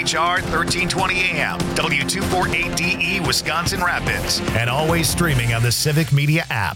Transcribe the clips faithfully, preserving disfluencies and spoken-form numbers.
H R thirteen twenty A M, W two forty-eight D E, Wisconsin Rapids, and always streaming on the Civic Media app.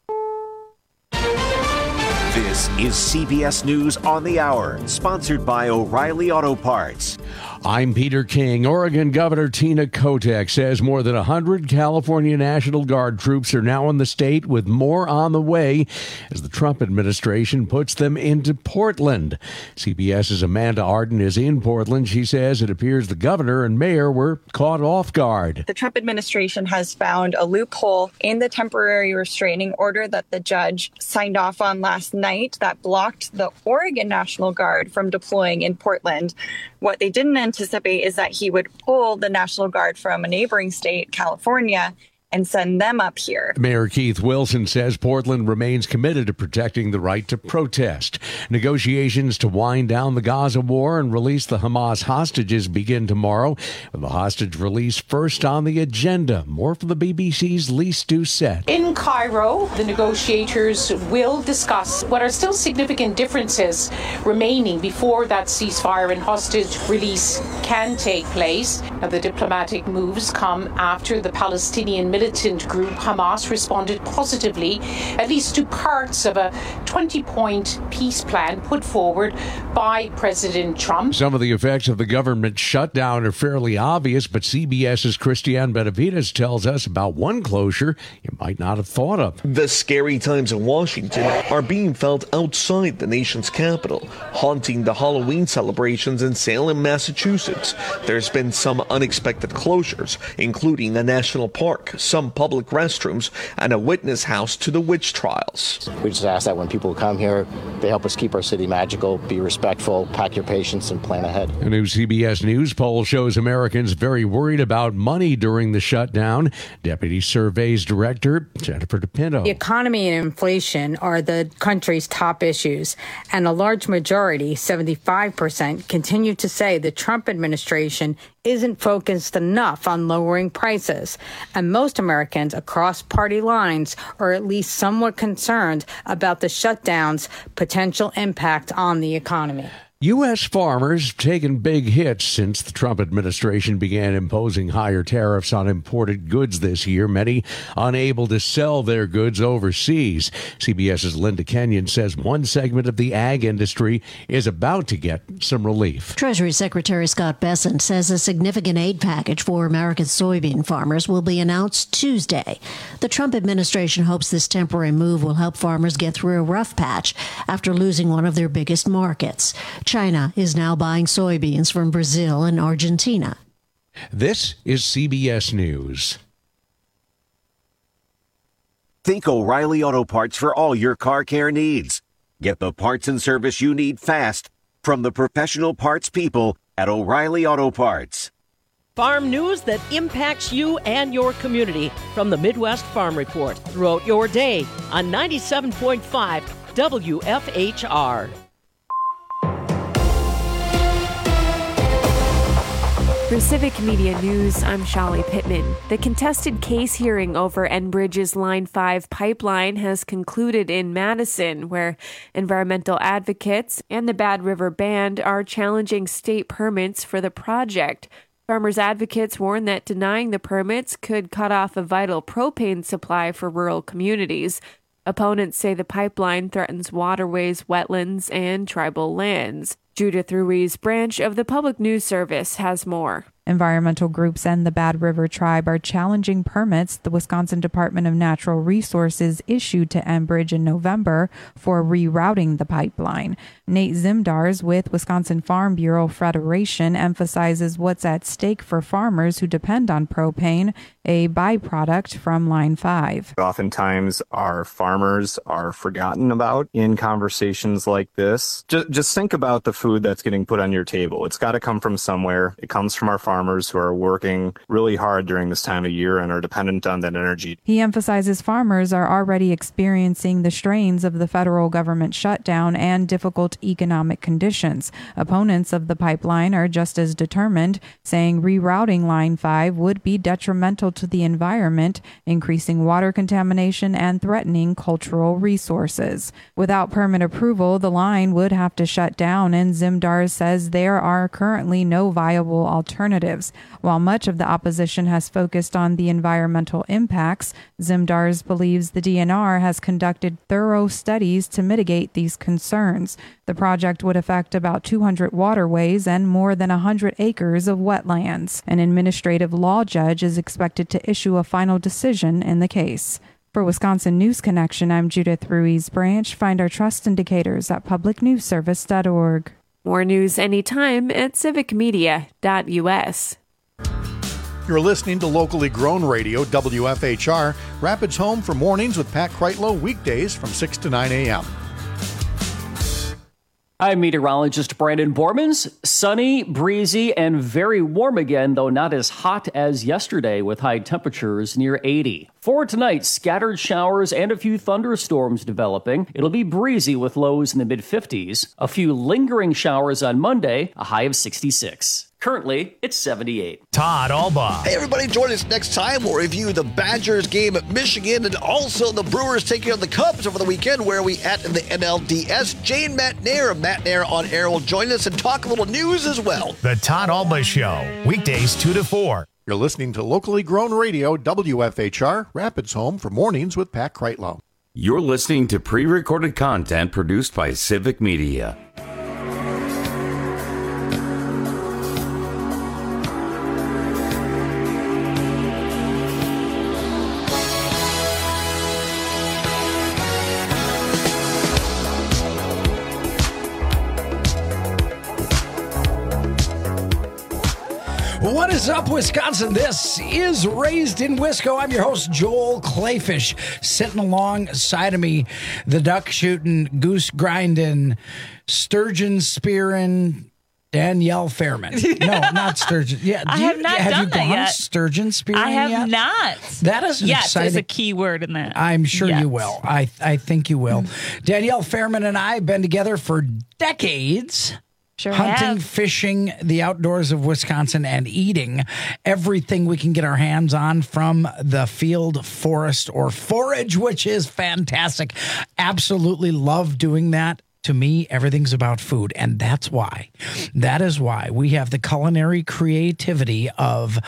This is C B S News on the Hour, sponsored by O'Reilly Auto Parts. I'm Peter King. Oregon Governor Tina Kotek says more than one hundred California National Guard troops are now in the state, with more on the way as the Trump administration puts them into Portland. CBS's Amanda Arden is in Portland. She says it appears the governor and mayor were caught off guard. The Trump administration has found a loophole in the temporary restraining order that the judge signed off on last night that blocked the Oregon National Guard from deploying in Portland. What they didn't anticipate is that he would pull the National Guard from a neighboring state, California, and send them up here. Mayor Keith Wilson says Portland remains committed to protecting the right to protest. Negotiations to wind down the Gaza war and release the Hamas hostages begin tomorrow, with the hostage release first on the agenda. More from the B B C's Lise Doucette. In Cairo, the negotiators will discuss what are still significant differences remaining before that ceasefire and hostage release can take place. Now, the diplomatic moves come after the Palestinian militant group Hamas responded positively, at least to parts of a twenty-point peace plan put forward by President Trump. Some of the effects of the government shutdown are fairly obvious, but CBS's Christiane Benavides tells us about one closure you might not have thought of. The scary times in Washington are being felt outside the nation's capital, haunting the Halloween celebrations in Salem, Massachusetts. There's been some unexpected closures, including a national park, some public restrooms, and a witness house to the witch trials. We just ask that when people come here, they help us keep our city magical, be respectful, pack your patience, and plan ahead. A new C B S News poll shows Americans very worried about money during the shutdown. Deputy Surveys Director Jennifer DePinto. The economy and inflation are the country's top issues, and a large majority, seventy-five percent, continue to say the Trump administration isn't focused enough on lowering prices. And most Americans across party lines are at least somewhat concerned about the shutdown's potential impact on the economy. U S farmers have taken big hits since the Trump administration began imposing higher tariffs on imported goods this year, many unable to sell their goods overseas. CBS's Linda Kenyon says one segment of the ag industry is about to get some relief. Treasury Secretary Scott Bessent says a significant aid package for American soybean farmers will be announced Tuesday. The Trump administration hopes this temporary move will help farmers get through a rough patch after losing one of their biggest markets. China is now buying soybeans from Brazil and Argentina. This is C B S News. Think O'Reilly Auto Parts for all your car care needs. Get the parts and service you need fast from the professional parts people at O'Reilly Auto Parts. Farm news that impacts you and your community from the Midwest Farm Report throughout your day on ninety-seven point five W F H R. For Civic Media News, I'm Shali Pittman. The contested case hearing over Enbridge's Line five pipeline has concluded in Madison, where environmental advocates and the Bad River Band are challenging state permits for the project. Farmers advocates warn that denying the permits could cut off a vital propane supply for rural communities. Opponents say the pipeline threatens waterways, wetlands, and tribal lands. Judith Ruiz, branch of the Public News Service, has more. Environmental groups and the Bad River Tribe are challenging permits the Wisconsin Department of Natural Resources issued to Enbridge in November for rerouting the pipeline. Nate Zimdars with Wisconsin Farm Bureau Federation emphasizes what's at stake for farmers who depend on propane, a byproduct from Line five. Oftentimes, our farmers are forgotten about in conversations like this. Just, just think about the food that's getting put on your table. It's got to come from somewhere. It comes from our farmers. farmers who are working really hard during this time of year and are dependent on that energy. He emphasizes farmers are already experiencing the strains of the federal government shutdown and difficult economic conditions. Opponents of the pipeline are just as determined, saying rerouting Line five would be detrimental to the environment, increasing water contamination and threatening cultural resources. Without permit approval, the line would have to shut down, and Zimdars says there are currently no viable alternatives. While much of the opposition has focused on the environmental impacts, Zimdars believes the D N R has conducted thorough studies to mitigate these concerns. The project would affect about two hundred waterways and more than one hundred acres of wetlands. An administrative law judge is expected to issue a final decision in the case. For Wisconsin News Connection, I'm Judith Ruiz Branch. Find our trust indicators at public news service dot org. More news anytime at civic media dot u s. You're listening to locally grown radio, W F H R, Rapids Home for mornings with Pat Kreitlow, weekdays from six to nine a.m. I'm meteorologist Brandon Bormans. Sunny, breezy, and very warm again, though not as hot as yesterday with high temperatures near eighty. For tonight, scattered showers and a few thunderstorms developing. It'll be breezy with lows in the mid-fifties. A few lingering showers on Monday, a high of sixty-six. Currently, it's seventy-eight. Todd Albaugh. Hey, everybody, join us next time. We'll review the Badgers game at Michigan and also the Brewers taking on the Cubs over the weekend. Where are we at in the N L D S? Jane Matt Nair of Matt Nair on Air will join us and talk a little news as well. The Todd Albaugh Show, weekdays two to four. You're listening to locally grown radio, W F H R, Rapids Home for mornings with Pat Kreitlow. You're listening to pre-recorded content produced by Civic Media. What is up, Wisconsin? This is Raised in Wisco. I'm your host, Joel Clayfish. Sitting alongside of me, the duck shooting, goose grinding, sturgeon spearing, Danielle Fairman. No, not sturgeon. Yeah, I do have you, not have done you that gone yet. Sturgeon spearing I have yet? not. That is yes exciting. is a key word in that. I'm sure Yes. you will. I I think you will. Danielle Fairman and I have been together for decades. Sure Hunting, have. fishing, the outdoors of Wisconsin, and eating everything we can get our hands on from the field, forest, or forage, which is fantastic. Absolutely love doing that. To me, everything's about food, and that's why. That is why we have the culinary creativity of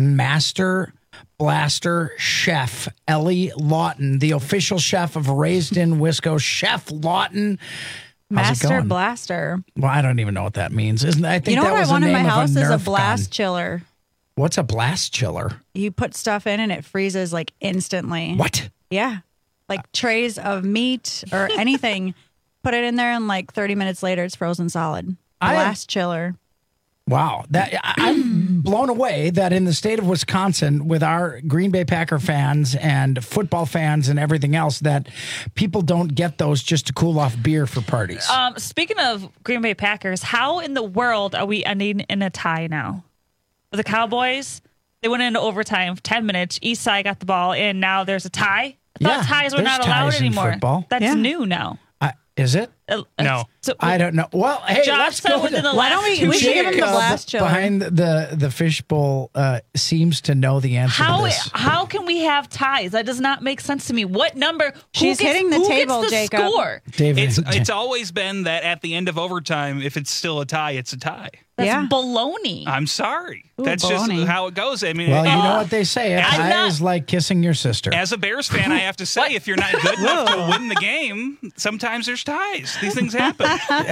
Master Blaster Chef Ellie Lawton, the official chef of Raised in Wisco. Chef Lawton. How's it Master going? Blaster. Well, I don't even know what that means. Isn't I think You know that what was I want the in my name of house is a Nerf blast gun. chiller. What's a blast chiller? You put stuff in and it freezes like instantly. What? Yeah. Like trays of meat or anything. Put it in there and like thirty minutes later it's frozen solid. I- Blast chiller. Wow, that I- I'm blown away that in the state of Wisconsin, with our Green Bay Packer fans and football fans and everything else, that people don't get those just to cool off beer for parties. Um, speaking of Green Bay Packers, how in the world are we ending in a tie now? The Cowboys, they went into overtime, ten minutes. East side got the ball, and now there's a tie. I thought Yeah, ties were there's not allowed ties in anymore. football. That's Yeah. new now. I, is it? Uh, No, so- I don't know. Well, hey, Josh let's said go. within to- the Why don't last we- two we should give him the Jacob blast chiller. behind the the fishbowl uh, seems to know the answer How to this. how can we have ties? That does not make sense to me. What number? Who She's gets, hitting the who table, gets the Jacob. Score? David, It's it's always been that at the end of overtime, if it's still a tie, it's a tie. That's Yeah. baloney. I'm sorry. Ooh, That's baloney. just how it goes. I mean, Well, you uh, know what they say. A I'm tie not- is like kissing your sister. As a Bears fan, I have to say, if you're not good enough to win the game, sometimes there's ties. These things happen.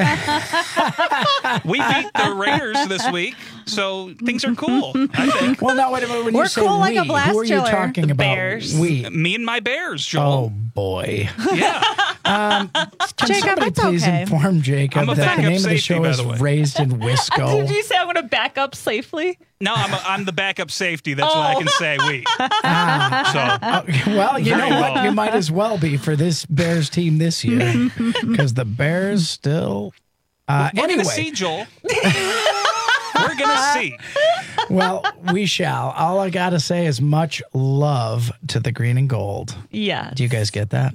We beat the Raiders this week, so things are cool, I think. Well, now, wait a minute. When We're you say cool like we, a blast who are you chiller. talking The about? Bears. We. Me and my Bears, Oh, Joel. boy. Yeah. Um, can Jacob, somebody it's please okay. inform Jacob I'm a that the backup name of the safety, show by is the way. Raised in Wisco? Did you say I'm going to back up safely? No, I'm, a, I'm the backup safety. That's what I can say. We. Ah. Oh, well, you know Very what? well. You might as well be for this Bears team this year because the Bears still. Uh, We're anyway, going to see, Joel. We're going to see. Well, we shall. All I got to say is much love to the green and gold. Yeah. Do you guys get that?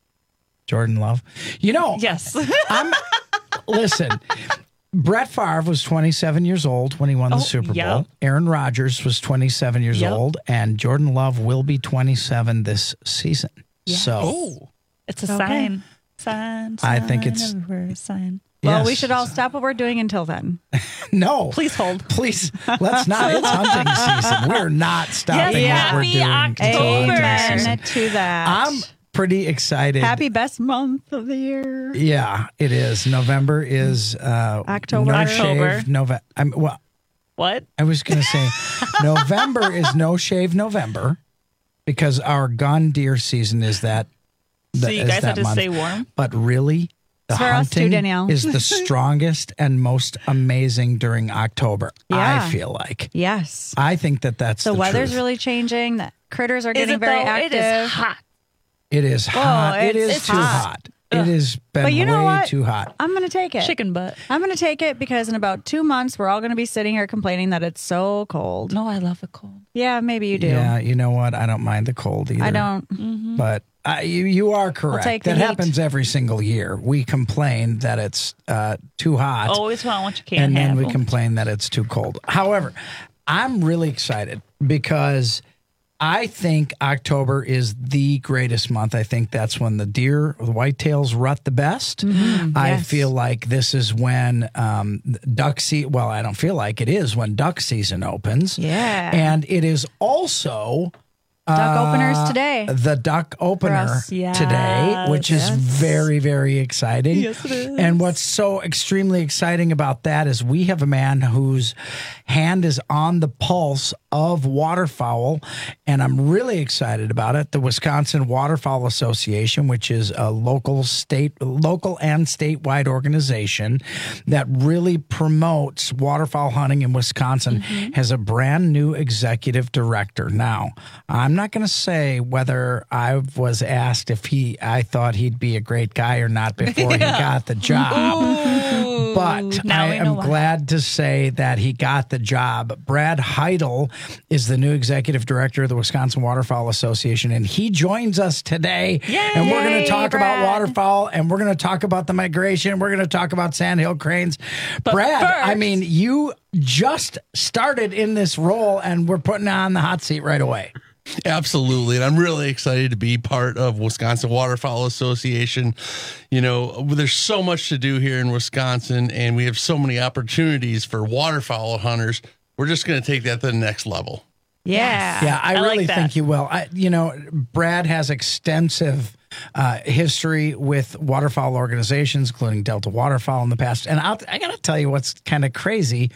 Jordan Love. You know, yes. I'm listen. Brett Favre was twenty-seven years old when he won the Oh, Super Bowl. yep. Aaron Rodgers was twenty-seven years Yep. old, and Jordan Love will be twenty-seven this season. So Oh. It's a Okay. sign. Sign, I sign think it's- of a sign. Well, we Yes. should all stop what we're doing until then. no, Please hold. please let's not. It's hunting season. We're not stopping Yes, what we're happy doing. October. until hunting season. Amen to that. I'm pretty excited. Happy best month of the year. Yeah, it is. November is uh, October. No October. shave November. I'm well. What? I was going to say November is no shave November because our gun deer season is that. So the- you is guys that have to month. stay warm? But really, the It's for us too, hunting Danielle. is the strongest and most amazing during October. Yeah. I feel like. Yes. I think that that's The, the, weather's truth. really changing. The critters are Is getting it very though? active. It is hot. It is Whoa, hot. it it's- is it's too hot. hot. It has been But you know way what? too hot. I'm going to take it. Chicken butt. I'm going to take it because in about two months, we're all going to be sitting here complaining that it's so cold. No, I love the cold. Yeah, maybe you do. Yeah, you know what? I don't mind the cold either. I don't. Mm-hmm. But uh, you you are correct. take the That heat. happens every single year. We complain that it's uh, too hot, Always want what you can't and then handle. we complain that it's too cold. However, I'm really excited because I think October is the greatest month. I think that's when the deer, the whitetails rut the best. Mm-hmm. I yes. feel like this is when um, duck season, well, I don't feel like it is when duck season opens. Yeah. And it is also Duck uh, openers today. the duck opener us. Yes. today, which is Yes. very, very exciting. Yes, it is. And what's so extremely exciting about that is we have a man whose hand is on the pulse of waterfowl, and I'm really excited about it. The Wisconsin Waterfowl Association, which is a local, state, local and statewide organization that really promotes waterfowl hunting in Wisconsin, Mm-hmm. has a brand new executive director. Now, I'm not going to say whether I was asked if he, I thought he'd be a great guy or not before he got the job. Ooh. But Now I we know am why. glad to say that he got the job. Brad Heidel is the new executive director of the Wisconsin Waterfowl Association, and he joins us today. Yay! And we're going to talk Brad. about waterfowl, and we're going to talk about the migration. We're going to talk about sandhill cranes. But Brad, I first- mean, you just started in this role, and we're putting you on the hot seat right away. Absolutely. And I'm really excited to be part of Wisconsin Waterfowl Association. You know, there's so much to do here in Wisconsin, and we have so many opportunities for waterfowl hunters. We're just going to take that to the next level. Yeah. Yeah, I, I like really that. think you will. I, you know, Brad has extensive uh, history with waterfowl organizations, including Delta Waterfowl in the past. And I'll, I got to tell you what's kind of crazy.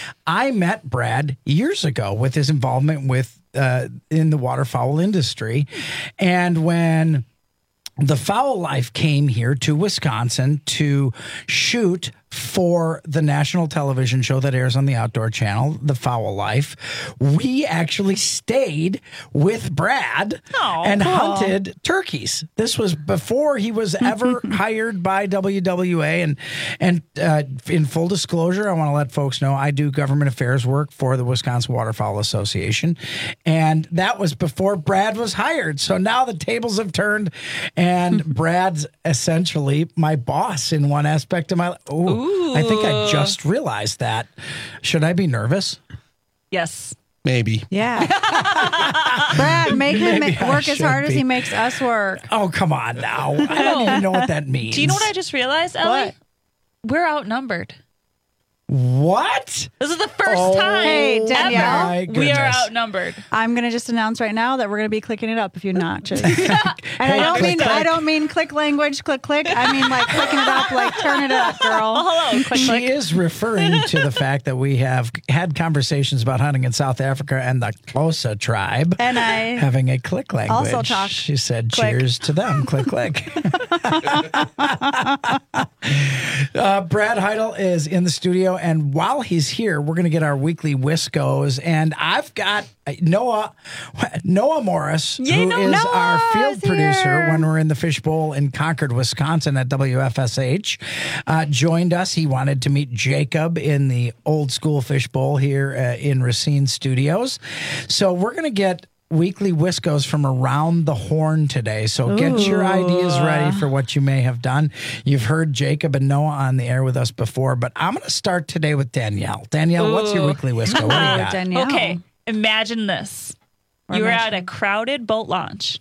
I met Brad years ago with his involvement with uh, in the waterfowl industry, and when the Fowl Life came here to Wisconsin to shoot for the national television show that airs on the Outdoor Channel, The Fowl Life, we actually stayed with Brad Oh, and cool. hunted turkeys. This was before he was ever hired by W W A. And and uh, in full disclosure, I want to let folks know I do government affairs work for the Wisconsin Waterfowl Association, and that was before Brad was hired. So now the tables have turned, and Brad's essentially my boss in one aspect of my life. Ooh, I think I just realized that. Should I be nervous? Yes. Maybe. Yeah. Brad, make him Maybe ma- I work as should hard as be. he makes us work. Oh, come on now. I don't even know what that means. Do you know what I just realized, Ellie? What? We're outnumbered. What? This is the first Oh, time Hey, Danielle. ever my we are goodness. outnumbered. I'm going to just announce right now that we're going to be clicking it up if you notch it. And I Hey, don't click, mean click. I don't mean click language, click click. I mean like clicking it up, like turn it up, girl. Oh, hello. Click, She click. is referring to the fact that we have had conversations about hunting in South Africa and the Xhosa tribe And I having a click language. also talk She said, click. cheers to them. Click, click. uh, Brad Heidel is in the studio, and while he's here, we're going to get our weekly Wiscos. And And I've got Noah Noah Morris, Yay, who no- is Noah our field is producer here. when we're in the Fishbowl in Concord, Wisconsin at W F S H, uh, joined us. He wanted to meet Jacob in the old school Fishbowl here uh, in Racine Studios. So we're going to get weekly Wiscos from around the horn today. So get your ideas ready for what you may have done. You've heard Jacob and Noah on the air with us before, but I'm going to start today with Danielle. Danielle, what's your Ooh. weekly Wisco? What do you got? Danielle. Okay, imagine this. Or You're imagine. at a crowded boat launch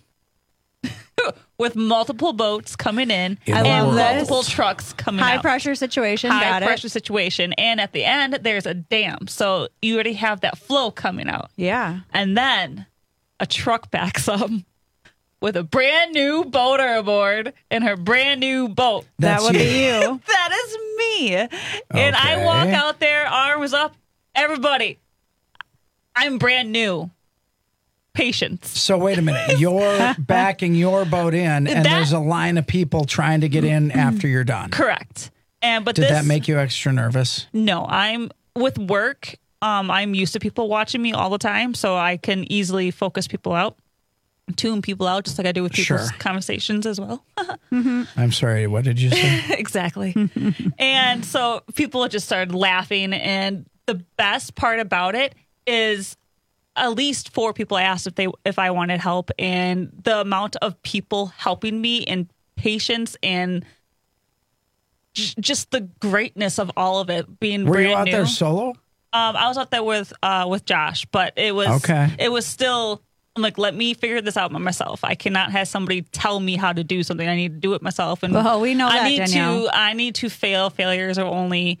with multiple boats coming in In and the world. multiple trucks coming High out. pressure situation. High Got pressure it. situation. And at the end, there's a dam. So you already have that flow coming out. Yeah. And then a truck backs up with a brand new boater aboard and her brand new boat. That's that would you. be you. That is me. And I Okay. walk out there, arms up. Everybody, I'm brand new. Patience. So wait a minute. You're backing your boat in, and That- there's a line of people trying to get in after you're done. Correct. And but Did this that make you extra nervous? no, I'm with work. Um, I'm used to people watching me all the time, so I can easily focus people out, tune people out, just like I do with people's Sure. conversations as well. I'm sorry. What did you say? Exactly. And so people just started laughing. And the best part about it is at least four people asked if they if I wanted help, and the amount of people helping me and patience and j- just the greatness of all of it being Were brand you out new. there solo? Um, I was out there with uh with Josh, but it was Okay. it was still. I'm like, let me figure this out by myself. I cannot have somebody tell me how to do something. I need to do it myself. And Well, we know I that, need Danielle. to. I need to fail. Failures are only.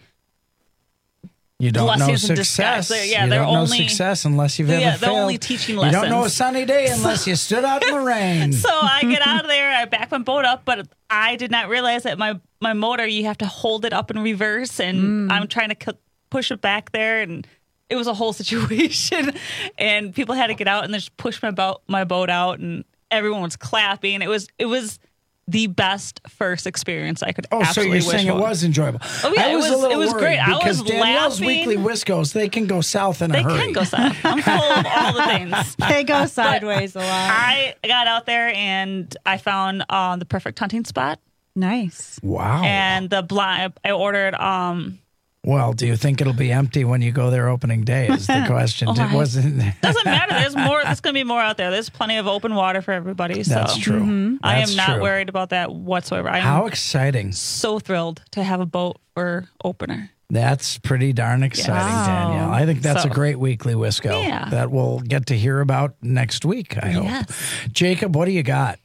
You don't know Blessings in success. disguise. They're- yeah, you they're don't know only- success unless you've Yeah, ever they're failed. only teaching You don't know a lessons. sunny day unless you stood out in the rain. So I get out of there. I back my boat up, but I did not realize that my my motor. You have to hold it up in reverse, and I'm trying to cu- push it back there, and it was a whole situation. And people had to get out and just push my boat my boat out, and everyone was clapping. It was it was the best first experience I could. Oh, so absolutely you're wish saying it for. was enjoyable. Oh, yeah, I it was, was- a little it was worried great. I because was Danielle's laughing. weekly Wiscos, they can go south in a They hurry. can go south. I'm full of all the things. They go sideways a lot. I got out there and I found uh, the perfect hunting spot. Nice. Wow. And the blind, I ordered. Um, Well, do you think it'll be empty when you go there opening day? Is the question. Oh, it I- wasn't. doesn't matter. There's more. There's going to be more out there. There's plenty of open water for everybody. So That's true. Mhm. I That's am not true. worried about that whatsoever. I am How exciting! so thrilled to have a boat for opener. That's pretty darn exciting, Wow. Danielle. I think that's So- a great weekly Wisco Yeah. that we'll get to hear about next week, I hope. Yes. Jacob, what do you got?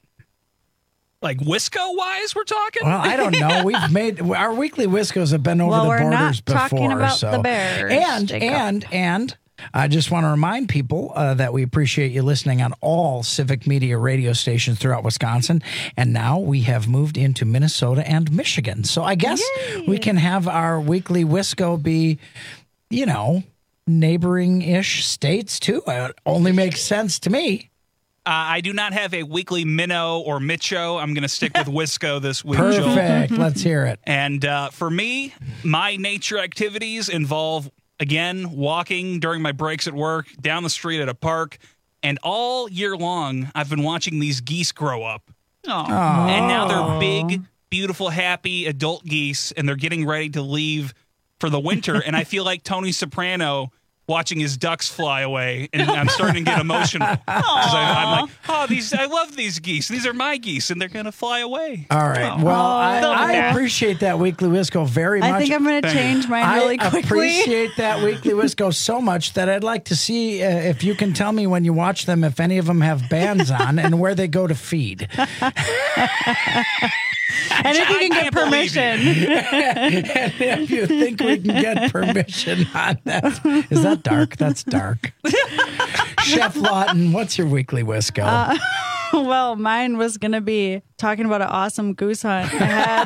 Like Wisco wise, we're talking? Well, I don't know. We've made our weekly Wiscos have been over Well, the we're not borders before. talking about so. the Bears, And Jacob. and and I just want to remind people uh, that we appreciate you listening on all Civic Media radio stations throughout Wisconsin, and now we have moved into Minnesota and Michigan. So I guess we can have our weekly Wisco be, you know, neighboring-ish states too. It only makes sense to me. Uh, I do not have a weekly Minnow or Micho. I'm going to stick with Wisco this week, Joel. Perfect. Let's hear it. And uh, for me, my nature activities involve, again, walking during my breaks at work, down the street at a park. And all year long, I've been watching these geese grow up. Aw. And now they're big, beautiful, happy adult geese, and they're getting ready to leave for the winter. And I feel like Tony Soprano watching his ducks fly away, and I'm starting to get emotional. 'Cause I, I'm like, oh, these I love these geese. These are my geese, and they're going to fly away. All right. Well, I, They'll be I back. appreciate that weekly Wisco very much. I think I'm going to Thank you. change mine really I quickly. appreciate that weekly Wisco so much that I'd like to see uh, if you can tell me when you watch them if any of them have bands on and where they go to feed. And if you I can get can't believe you. permission. And if you think we can get permission on that. Is that dark? That's dark. Chef Lawton, what's your weekly Wisco? Uh, well, mine was going to be talking about an awesome goose hunt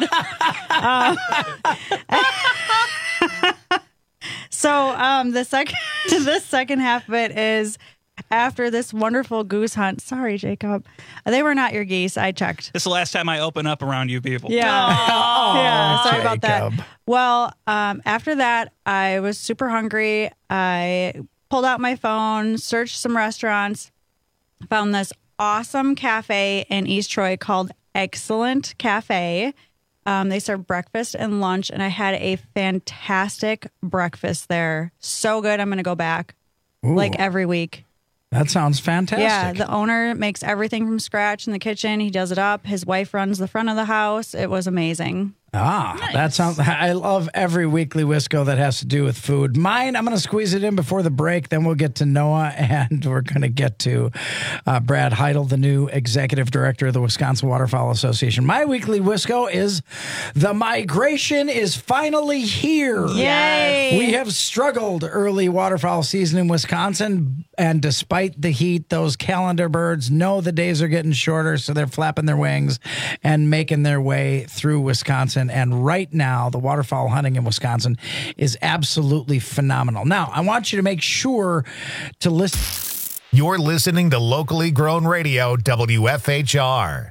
I had. Um, so um, the second the second half of it is after this wonderful goose hunt. Sorry, Jacob. They were not your geese. I checked. This is the last time I open up around you people. Yeah. yeah. Sorry about that. Jacob. Well, um, after that, I was super hungry. I pulled out my phone, searched some restaurants, found this awesome cafe in East Troy called Excellent Cafe. Um, they serve breakfast and lunch, and I had a fantastic breakfast there. So good. I'm going to go back Ooh. like every week. That sounds fantastic. Yeah, the owner makes everything from scratch in the kitchen. He does it up. His wife runs the front of the house. It was amazing. Ah, Nice. that sounds. I love every weekly Wisco that has to do with food. Mine, I'm going to squeeze it in before the break. Then we'll get to Noah, and we're going to get to uh, Brad Heidel, the new executive director of the Wisconsin Waterfowl Association. My weekly Wisco is the migration is finally here. Yay! We have struggled early waterfowl season in Wisconsin, and despite the heat, those calendar birds know the days are getting shorter, so they're flapping their wings and making their way through Wisconsin. And right now, the waterfowl hunting in Wisconsin is absolutely phenomenal. Now, I want you to make sure to listen. You're listening to Locally Grown Radio, W F H R.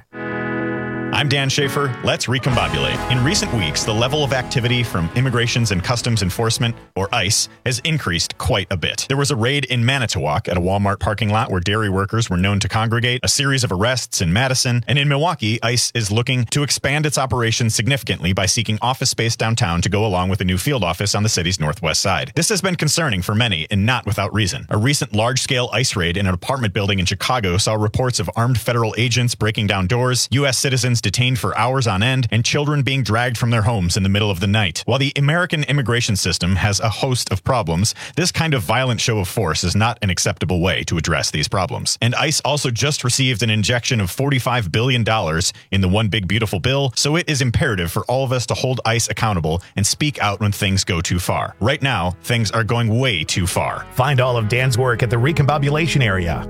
I'm Dan Schaefer. Let's recombobulate. In recent weeks, the level of activity from Immigrations and Customs Enforcement, or ICE, has increased quite a bit. There was a raid in Manitowoc at a Walmart parking lot where dairy workers were known to congregate, a series of arrests in Madison, and in Milwaukee, ICE is looking to expand its operations significantly by seeking office space downtown to go along with a new field office on the city's northwest side. This has been concerning for many, and not without reason. A recent large-scale ICE raid in an apartment building in Chicago saw reports of armed federal agents breaking down doors, U S citizens detained for hours on end, and children being dragged from their homes in the middle of the night. While the American immigration system has a host of problems, this kind of violent show of force is not an acceptable way to address these problems. And ICE also just received an injection of forty-five billion dollars in the One Big Beautiful Bill, so it is imperative for all of us to hold ICE accountable and speak out when things go too far. Right now, things are going way too far. Find all of Dan's work at the Recombobulation area.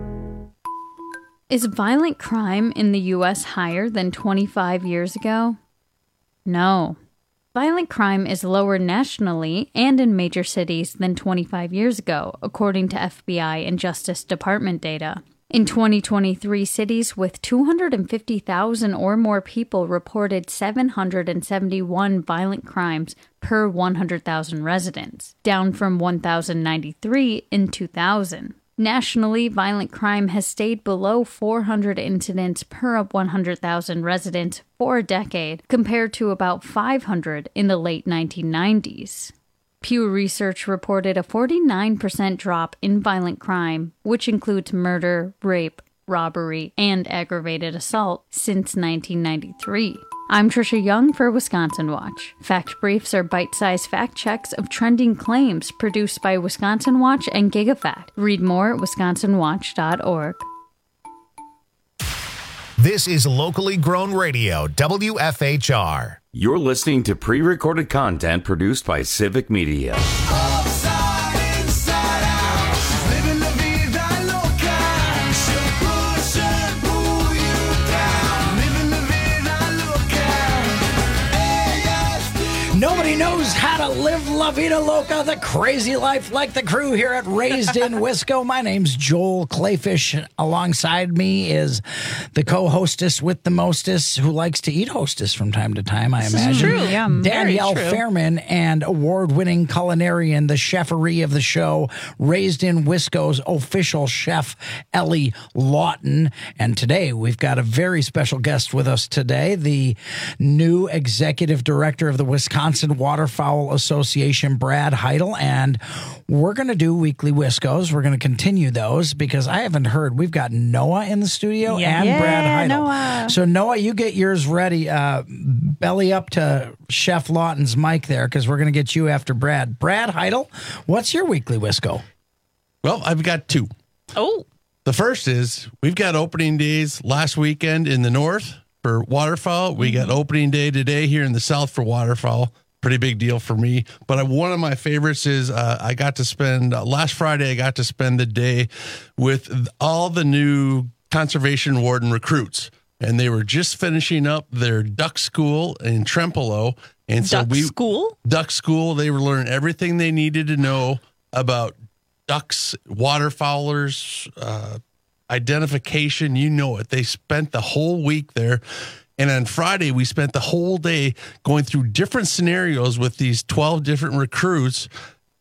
Is violent crime in the U S higher than twenty-five years ago? No. Violent crime is lower nationally and in major cities than twenty-five years ago, according to F B I and Justice Department data. In twenty twenty-three, cities with two hundred fifty thousand or more people reported seven hundred seventy-one violent crimes per one hundred thousand residents, down from one thousand ninety-three in two thousand. Nationally, violent crime has stayed below four hundred incidents per one hundred thousand residents for a decade, compared to about five hundred in the late nineteen nineties. Pew Research reported a forty-nine percent drop in violent crime, which includes murder, rape, robbery, and aggravated assault, since nineteen ninety-three. I'm Trisha Young for Wisconsin Watch. Fact Briefs are bite-sized fact checks of trending claims produced by Wisconsin Watch and GigaFact. Read more at wisconsin watch dot org. This is Locally Grown Radio, W F H R. You're listening to pre-recorded content produced by Civic Media. Nobody knows how to live La Vida Loca, the crazy life like the crew here at Raised in Wisco. My name's Joel Clayfish. Alongside me is the co-hostess with the mostest, who likes to eat hostess from time to time, I This imagine. is true. Yeah, Danielle very true. Fairman, and award-winning culinarian, the cheferie of the show, Raised in Wisco's official chef, Ellie Lawton. And today we've got a very special guest with us today, the new executive director of the Wisconsin Waterfowl Association, Brad Heidel, and we're going to do weekly Wiscos. We're going to continue those because I haven't heard. We've got Noah in the studio Yeah. and Yeah, Brad Heidel. Noah. So Noah, you get yours ready. Uh, belly up to Chef Lawton's mic there because we're going to get you after Brad. Brad Heidel, what's your weekly Wisco? Well, I've got two. Oh. The first is we've got opening days last weekend in the north for waterfowl. We got opening day today here in the south for waterfowl. Pretty big deal for me. But I, one of my favorites is uh, I got to spend uh, last Friday. I got to spend the day with all the new conservation warden recruits, and they were just finishing up their duck school in Trempealeau. And so Duck we school? duck school. They were learning everything they needed to know about ducks, waterfowlers, uh, identification. You know it. They spent the whole week there. And on Friday, we spent the whole day going through different scenarios with these twelve different recruits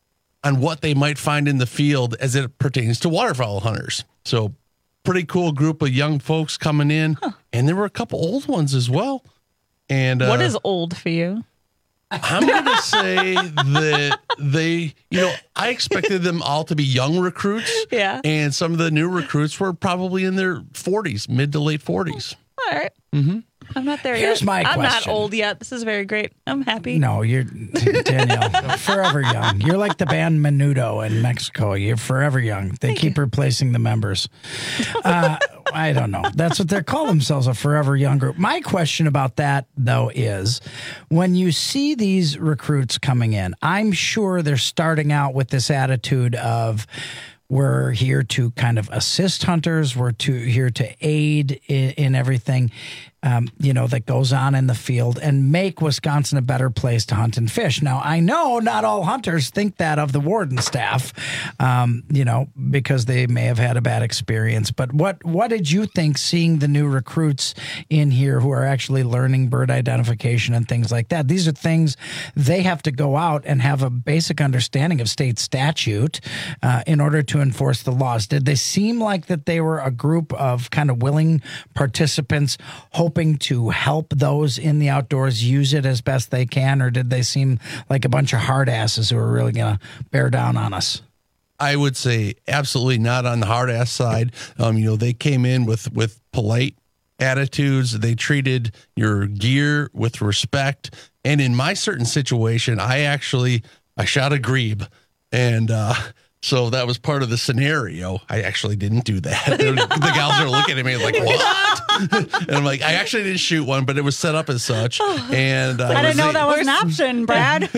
on what they might find in the field as it pertains to waterfowl hunters. So pretty cool group of young folks coming in, huh. and there were a couple old ones as well. And what uh, is old for you? I'm going to say that they, you know, I expected them all to be young recruits. Yeah. And some of the new recruits were probably in their forties, mid to late forties. All right. Mm-hmm. I'm not there Here's yet. my I'm question. not old yet. This is very great. I'm happy. No, you're Danielle, forever young. You're like the band Menudo in Mexico. You're forever young. They Thank keep you. replacing the members. Uh, I don't know. That's what they call themselves, a forever young group. My question about that, though, is when you see these recruits coming in, I'm sure they're starting out with this attitude of, we're here to kind of assist hunters. We're to here to aid in, in everything, um, you know, that goes on in the field and make Wisconsin a better place to hunt and fish. Now, I know not all hunters think that of the warden staff, um, you know, because they may have had a bad experience. But what what did you think seeing the new recruits in here who are actually learning bird identification and things like that? These are things they have to go out and have a basic understanding of state statute uh, in order to enforce the laws. Did they seem like that they were a group of kind of willing participants hoping to help those in the outdoors use it as best they can, or did they seem like a bunch of hard asses who are really going to bear down on us? I would say absolutely not on the hard ass side. Um, you know, they came in with, with polite attitudes. They treated your gear with respect. And in my certain situation, I actually, I shot a grebe, and, uh, so that was part of the scenario. I actually didn't do that. The gals are looking at me like, what? And I'm like, I actually didn't shoot one, but it was set up as such. And uh, I didn't know that was an option, Brad.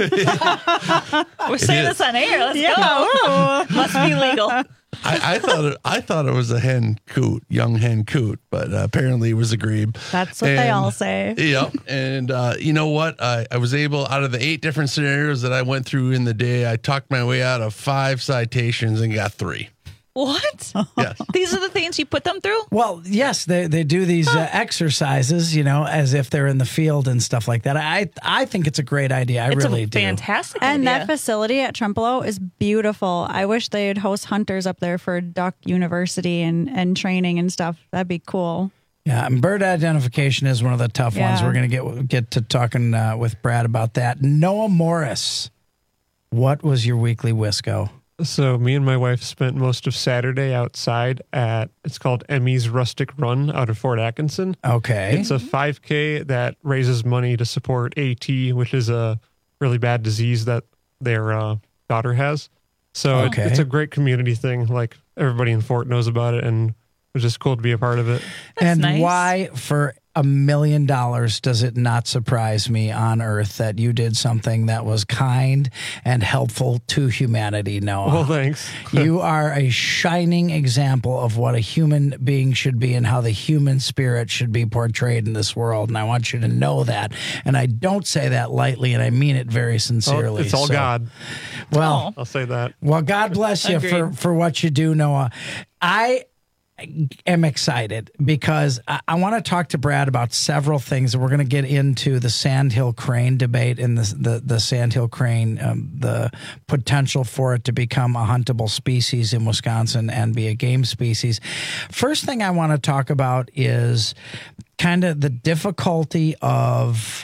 We're saying this on air. Let's Yeah. go. Must be legal. I, I thought it, I thought it was a hen coot, young hen coot, but uh, apparently it was a grebe. That's what and, they all say. Yeah, and uh, you know what? I, I was able, out of the eight different scenarios that I went through in the day, I talked my way out of five citations and got three. What? Yes. These are the things you put them through? Well, yes, they they do these uh, exercises, you know, as if they're in the field and stuff like that. I I think it's a great idea. I it's really a do. fantastic And idea. that facility at Trempealeau is beautiful. I wish they'd host hunters up there for Duck University and, and training and stuff. That'd be cool. Yeah, and bird identification is one of the tough Yeah. ones. We're going to get get to talking uh, with Brad about that. Noah Morris, what was your weekly Wisco? So me and my wife spent most of Saturday outside at, it's called Emmy's Rustic Run out of Fort Atkinson. Okay. It's a five K that raises money to support A T, which is a really bad disease that their uh, daughter has. So Okay. it, it's a great community thing. Like everybody in Fort knows about it, and it was just cool to be a part of it. and nice. why, for a million dollars, does it not surprise me on earth that you did something that was kind and helpful to humanity, Noah? Well, thanks. You are a shining example of what a human being should be and how the human spirit should be portrayed in this world. And I want you to know that. And I don't say that lightly, and I mean it very sincerely. Oh, it's all So, God. Well, I'll say that. well, God bless you for, Agreed. for what you do, Noah. I am excited because I, I want to talk to Brad about several things. We're going to get into the sandhill crane debate and the the, the sandhill crane, um, the potential for it to become a huntable species in Wisconsin and be a game species. First thing I want to talk about is kind of the difficulty of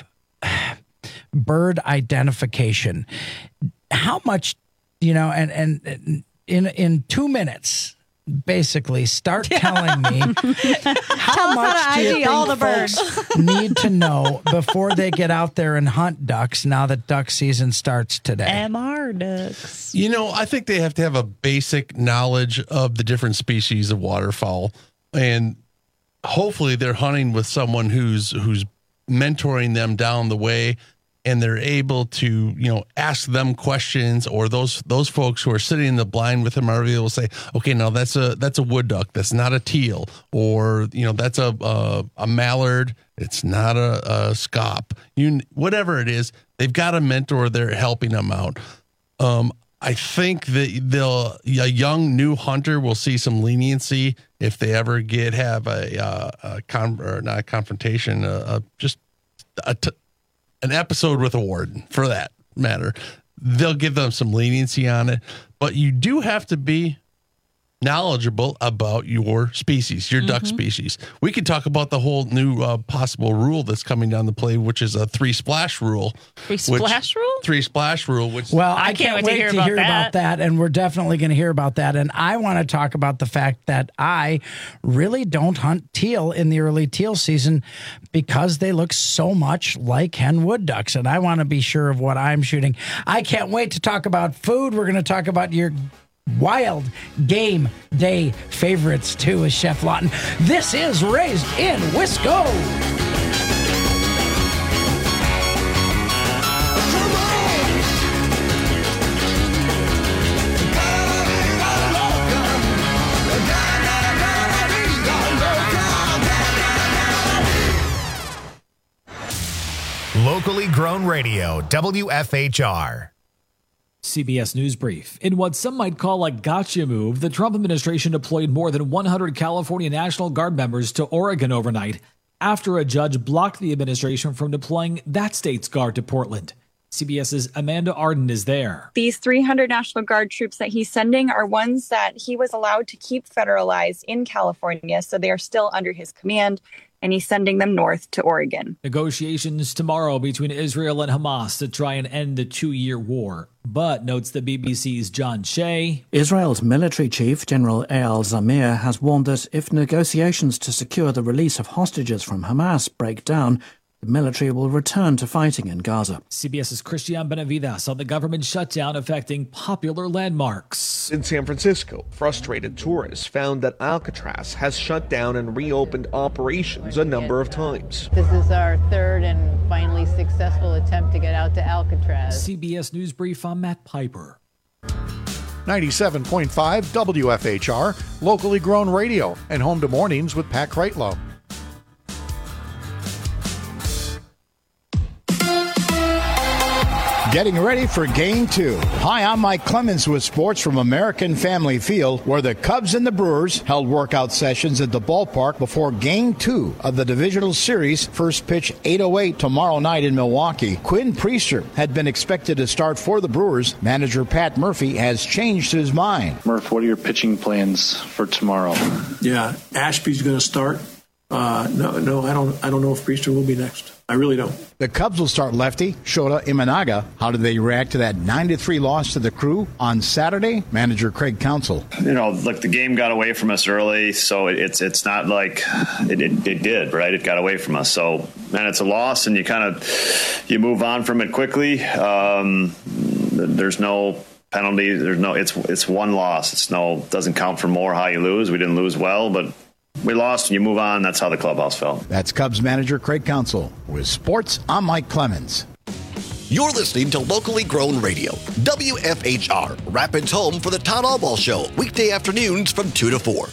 bird identification. How much, you know, and and in in two minutes, basically, start telling me how Tell us much how to do you I D think all the folks need to know before they get out there and hunt ducks now that duck season starts today. M R ducks. You know, I think they have to have a basic knowledge of the different species of waterfowl, and hopefully they're hunting with someone who's who's mentoring them down the way, and they're able to, you know, ask them questions, or those those folks who are sitting in the blind with them are able to say, okay, now that's a that's a wood duck, that's not a teal, or you know, that's a a, a mallard, it's not a, a scop. You whatever it is, they've got a mentor there helping them out. Um, I think that they'll a young new hunter will see some leniency if they ever get have a, uh, a con or not a confrontation, a, a just a t- an episode with a warden for that matter. they'll give them some leniency on it, but you do have to be knowledgeable about your species, your mm-hmm. duck species. We could talk about the whole new uh, possible rule that's coming down the play, which is a three splash rule. Three splash which, rule? Three splash rule. Which well, I, I can't, can't wait to hear, to about, hear that. about that, and we're definitely going to hear about that. And I want to talk about the fact that I really don't hunt teal in the early teal season because they look so much like hen wood ducks, and I want to be sure of what I'm shooting. I can't wait to talk about food. We're going to talk about your wild game day favorites too with Chef Lawton. This is Raised in Wisco. Locally grown radio, W F H R. C B S News Brief. In what some might call a gotcha move, the Trump administration deployed more than one hundred California National Guard members to Oregon overnight after a judge blocked the administration from deploying that state's Guard to Portland. CBS's Amanda Arden is there. These three hundred National Guard troops that he's sending are ones that he was allowed to keep federalized in California, so they are still under his command, and he's sending them north to Oregon. Negotiations tomorrow between Israel and Hamas to try and end the two-year war. But, notes the B B C's John Shea, Israel's military chief, General Eyal Zamir, has warned that if negotiations to secure the release of hostages from Hamas break down, the military will return to fighting in Gaza. CBS's Christian Benavides on the government shutdown affecting popular landmarks. In San Francisco, frustrated tourists found that Alcatraz has shut down and reopened operations a number of times. This is our third and finally successful attempt to get out to Alcatraz. C B S News Brief, I'm Matt Piper. ninety-seven point five W F H R, locally grown radio, and home to mornings with Pat Kreitlow. Getting ready for Game two. Hi, I'm Mike Clemens with sports from American Family Field, where the Cubs and the Brewers held workout sessions at the ballpark before Game two of the Divisional Series. First pitch eight oh eight tomorrow night in Milwaukee. Quinn Priester had been expected to start for the Brewers. Manager Pat Murphy has changed his mind. Murph, what are your pitching plans for tomorrow? Yeah, Ashby's going to start. Uh, no, no, I don't. I don't know if Priester will be next. I really don't. The Cubs will start lefty Shota Imanaga. How did they react to that nine to three loss to the Crew on Saturday? Manager Craig Counsell. You know, look, the game got away from us early, so it's it's not like it, it, it did, right? It got away from us. So, man, it's a loss, and you kind of you move on from it quickly. Um, there's no penalty. There's no. It's it's one loss. It's no doesn't count for more how you lose. We didn't lose well, but we lost and you move on. That's how the clubhouse felt. That's Cubs manager Craig Counsell. With sports, I'm Mike Clemens. You're listening to Locally Grown Radio, W F H R, Rapids home for the Todd Allball Show, weekday afternoons from two to four.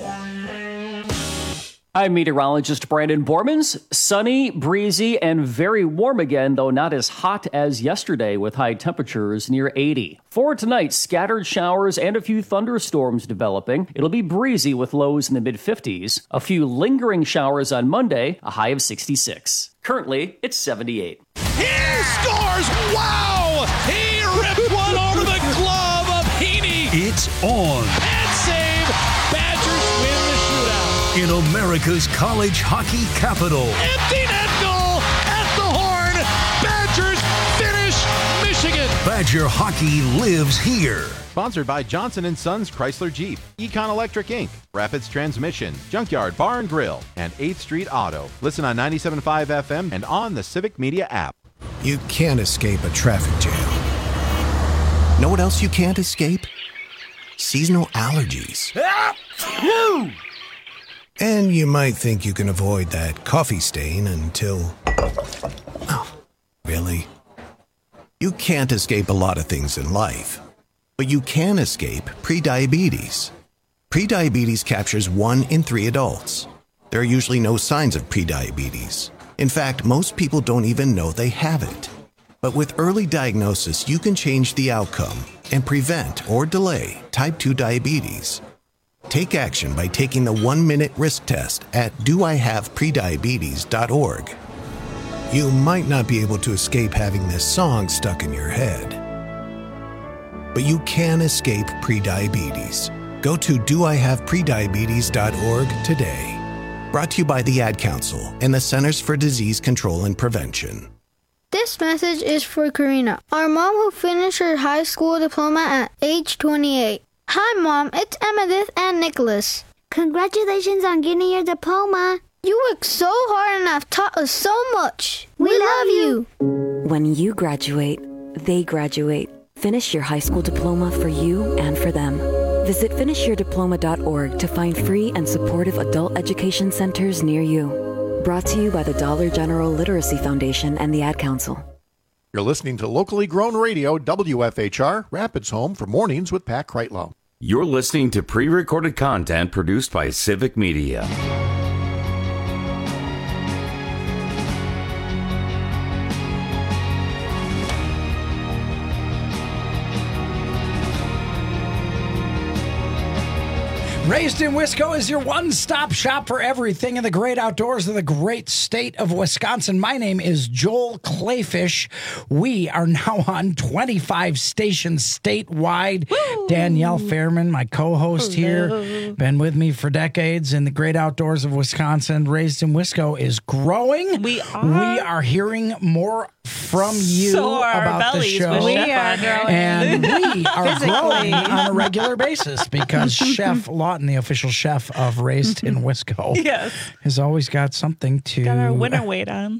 I'm meteorologist Brandon Bormans. Sunny, breezy, and very warm again, though not as hot as yesterday with high temperatures near eighty. For tonight, scattered showers and a few thunderstorms developing. It'll be breezy with lows in the mid-fifties. A few lingering showers on Monday, a high of sixty-six. Currently, it's seventy-eight. He scores! Wow! He ripped one over the glove of Heaney. It's on. And save. Badgers win the shootout. In America's college hockey capital. Empty net goal at the horn. Badgers finish Michigan. Badger hockey lives here. Sponsored by Johnson and Sons Chrysler Jeep, Econ Electric Incorporated, Rapids Transmission, Junkyard Bar and Grill, and eighth Street Auto. Listen on ninety-seven point five F M and on the Civic Media app. You can't escape a traffic jam. Know what else you can't escape? Seasonal allergies. And you might think you can avoid that coffee stain until... Oh, really? You can't escape a lot of things in life, but you can escape prediabetes. Prediabetes captures one in three adults. There are usually no signs of prediabetes. In fact, most people don't even know they have it. But with early diagnosis, you can change the outcome and prevent or delay type two diabetes. Take action by taking the one-minute risk test at do I have prediabetes dot org. You might not be able to escape having this song stuck in your head, but you can escape prediabetes. Go to do I have prediabetes dot org today. Brought to you by the Ad Council and the Centers for Disease Control and Prevention. This message is for Karina, our mom who finished her high school diploma at age twenty-eight. Hi, Mom. It's Emmettith and Nicholas. Congratulations on getting your diploma. You worked so hard and have taught us so much. We, we love you. When you graduate, they graduate. Finish your high school diploma for you and for them. Visit finish your diploma dot org to find free and supportive adult education centers near you. Brought to you by the Dollar General Literacy Foundation and the Ad Council. You're listening to locally grown radio, W F H R, Rapids Home for Mornings with Pat Kreitlow. You're listening to pre-recorded content produced by Civic Media. Raised in Wisco is your one-stop shop for everything in the great outdoors of the great state of Wisconsin. My name is Joel Clayfish. We are now on twenty-five stations statewide. Woo! Danielle Fairman, my co-host Hello. here, been with me for decades in the great outdoors of Wisconsin. Raised in Wisco is growing. We are. We are hearing more from you so about the show. We are growing. And we are growing on a regular basis because Chef Lawton, the official chef of Raised in Wisco, yes, has always got something to... Got our winter weight on.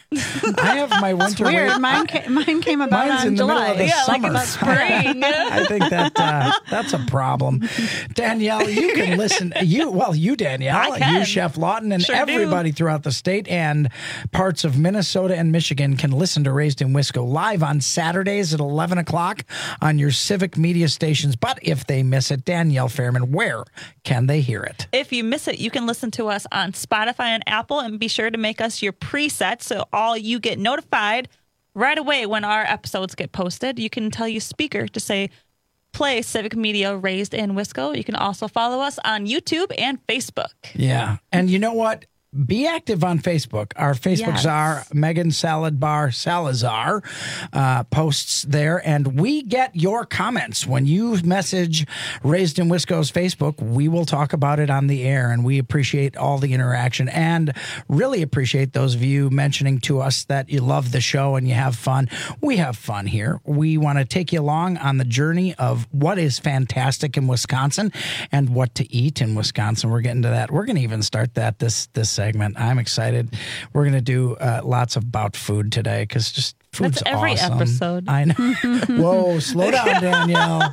I have my winter weird. weight. Mine came, mine came about Mine's on in the July. middle of the yeah, summer. like spring. I think that uh, that's a problem. Danielle, you can listen. You Well, you, Danielle, you, Chef Lawton, and sure everybody do. throughout the state and parts of Minnesota and Michigan can listen to Raised in Wisco live on Saturdays at eleven o'clock on your Civic Media stations. But if they miss it, Danielle Fairman, where can they hear it? If you miss it, you can listen to us on Spotify and Apple, and be sure to make us your preset so all you get notified right away when our episodes get posted. You can tell your speaker to say, play Civic Media Raised in Wisco. You can also follow us on YouTube and Facebook. Yeah. And you know what? Be active on Facebook. Our Facebook Yes. czar, Megan Salad Bar Salazar, uh, posts there, and we get your comments. When you message Raised in Wisco's Facebook, we will talk about it on the air, and we appreciate all the interaction and really appreciate those of you mentioning to us that you love the show and you have fun. We have fun here. We want to take you along on the journey of what is fantastic in Wisconsin and what to eat in Wisconsin. We're getting to that. We're going to even start that this this segment. I'm excited. We're going to do uh, lots about food today because just food's That's every awesome. episode. I know. Whoa, slow down, Danielle.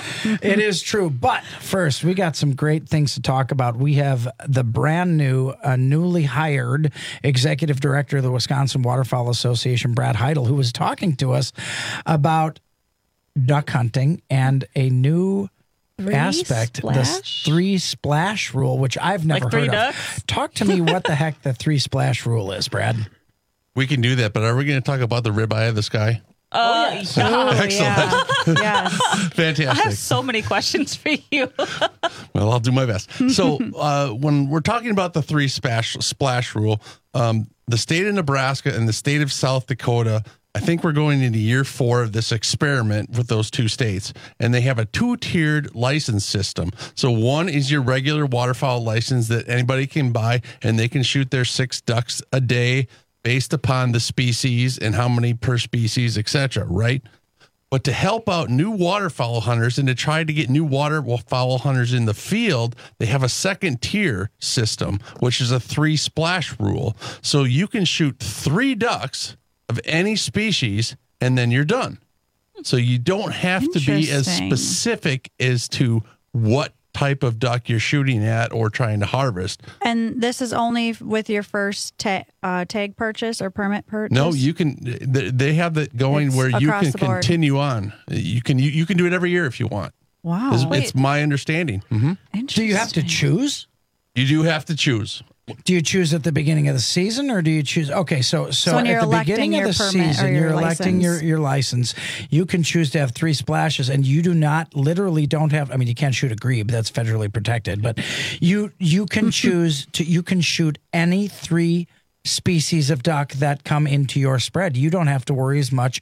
It is true. But first, we got some great things to talk about. We have the brand new, uh, newly hired executive director of the Wisconsin Waterfowl Association, Brad Heidel, who was talking to us about duck hunting and a new Three aspect, splash? this three splash rule, which I've never Like three heard ducks? of. Talk to me what the heck the three splash rule is, Brad. We can do that, but are we going to talk about the ribeye of the sky? Oh, yeah. Excellent. Yeah. Fantastic. I have so many questions for you. Well, I'll do my best. So uh, when we're talking about the three splash, splash rule, um, the state of Nebraska and the state of South Dakota, I think we're going into year four of this experiment with those two states, and they have a two-tiered license system. So one is your regular waterfowl license that anybody can buy, and they can shoot their six ducks a day based upon the species and how many per species, et cetera, right? But to help out new waterfowl hunters and to try to get new waterfowl hunters in the field, they have a second tier system, which is a three splash rule. So you can shoot three ducks of any species, and then you're done. So you don't have to be as Interesting. specific as to what type of duck you're shooting at or trying to harvest. And this is only with your first ta- uh, tag purchase or permit purchase? No, you can. They they have that going It's where you across can the board. continue on. You can you, you can do it every year if you want. Wow. It's, Wait. it's my understanding. Mm-hmm. Do you have to choose? You do have to choose. Do you choose at the beginning of the season, or do you choose? Okay, so so, So when at you're the electing beginning of your the permit or season, your you're electing your, license. your license. You can choose to have three splashes, and you do not literally don't have. I mean, you can't shoot a grebe; that's federally protected. But you you can choose to you can shoot any three species of duck that come into your spread. You don't have to worry as much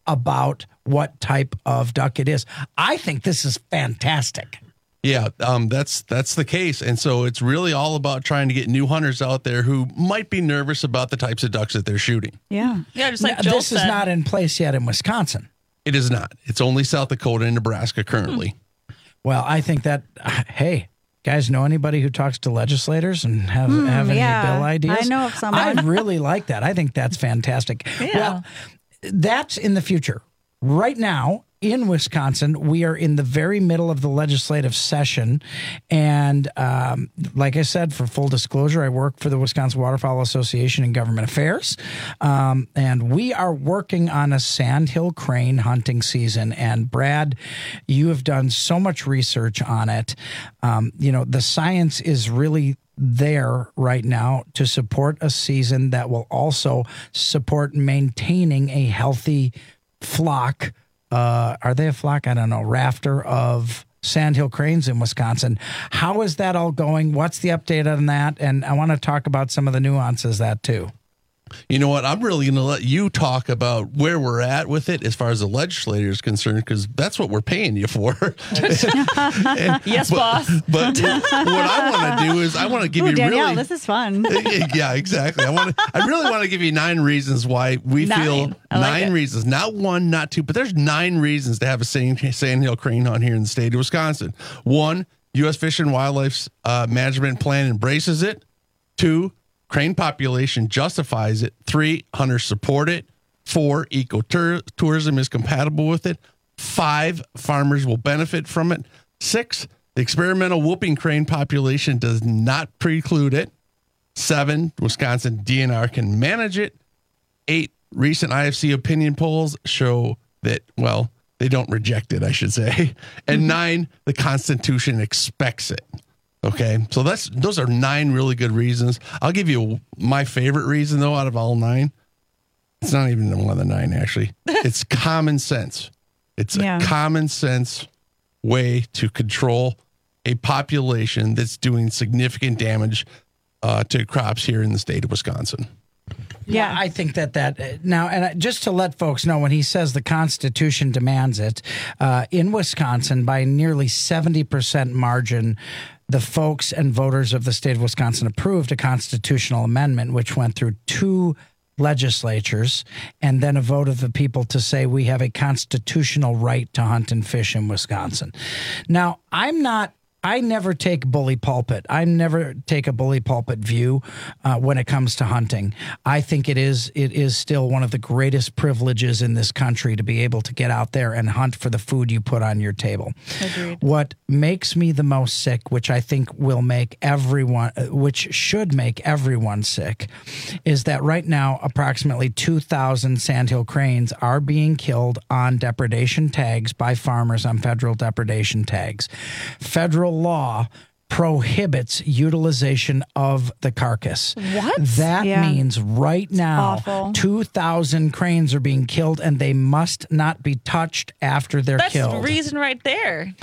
about what type of duck it is. I think this is fantastic. Yeah, um, that's that's the case. And so it's really all about trying to get new hunters out there who might be nervous about the types of ducks that they're shooting. Yeah. Yeah, just like Now, Joel this said. is not in place yet in Wisconsin. It is not. It's only South Dakota and Nebraska currently. Well, I think that, uh, hey, guys, know anybody who talks to legislators and have, Hmm, have any yeah. bill ideas? I know of someone. I really like that. I think that's fantastic. Yeah. Well, that's in the future. Right now, in Wisconsin, we are in the very middle of the legislative session. And um, like I said, for full disclosure, I work for the Wisconsin Waterfowl Association in Government Affairs. Um, and we are working on a sandhill crane hunting season. And Brad, you have done so much research on it. Um, you know, the science is really there right now to support a season that will also support maintaining a healthy flock. Uh, are they a flock? I don't know. Rafter of sandhill cranes in Wisconsin. How is that all going? What's the update on that? And I want to talk about some of the nuances of that too. You know what? I'm really going to let you talk about where we're at with it as far as the legislator is concerned, because that's what we're paying you for. And- Yes, but, boss. But what I want to do is I want to give Ooh, you Danielle, really. this is fun. Yeah, exactly. I want to. I really want to give you nine reasons why we Nine. feel I like nine it. reasons, not one, not two, but there's nine reasons to have a sand, sandhill crane hunt here in the state of Wisconsin. One, U S Fish and Wildlife's uh, management plan embraces it. Two, crane population justifies it. Three, hunters support it. Four, ecotourism is compatible with it. Five, farmers will benefit from it. Six, the experimental whooping crane population does not preclude it. Seven, Wisconsin D N R can manage it. Eight, recent I F C opinion polls show that, well, they don't reject it, I should say. And nine, the Constitution expects it. Okay, so that's those are nine really good reasons. I'll give you my favorite reason, though, out of all nine. It's not even one of the nine, actually. It's common sense. It's Yeah. a common sense way to control a population that's doing significant damage uh, to crops here in the state of Wisconsin. Yeah, I think that that uh, now, and I- just to let folks know, when he says the Constitution demands it, uh, in Wisconsin, by nearly seventy percent margin, the folks and voters of the state of Wisconsin approved a constitutional amendment, which went through two legislatures and then a vote of the people to say we have a constitutional right to hunt and fish in Wisconsin. Now, I'm not. I never take bully pulpit. I never take a bully pulpit view uh, when it comes to hunting. I think it is it is still one of the greatest privileges in this country to be able to get out there and hunt for the food you put on your table. Agreed. What makes me the most sick, which I think will make everyone, uh, which should make everyone sick, is that right now approximately two thousand sandhill cranes are being killed on depredation tags by farmers on federal depredation tags. Federal law prohibits utilization of the carcass. What? That Yeah. means right now awful. two thousand cranes are being killed and they must not be touched after they're That's killed. the reason right there.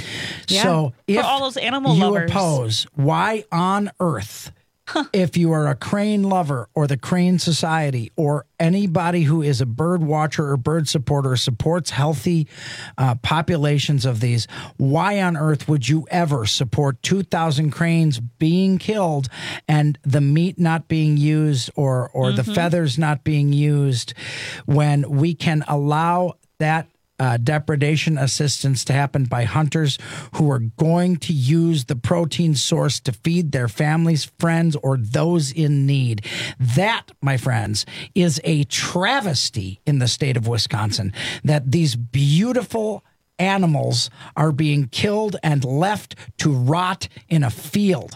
So For if all those animal you lovers. oppose, why on earth, if you are a crane lover or the Crane Society or anybody who is a bird watcher or bird supporter, supports healthy uh, populations of these, why on earth would you ever support two thousand cranes being killed and the meat not being used or, or the Mhm. feathers not being used when we can allow that Uh, depredation assistance to happen by hunters who are going to use the protein source to feed their families, friends, or those in need. That, my friends, is a travesty in the state of Wisconsin, that these beautiful animals are being killed and left to rot in a field.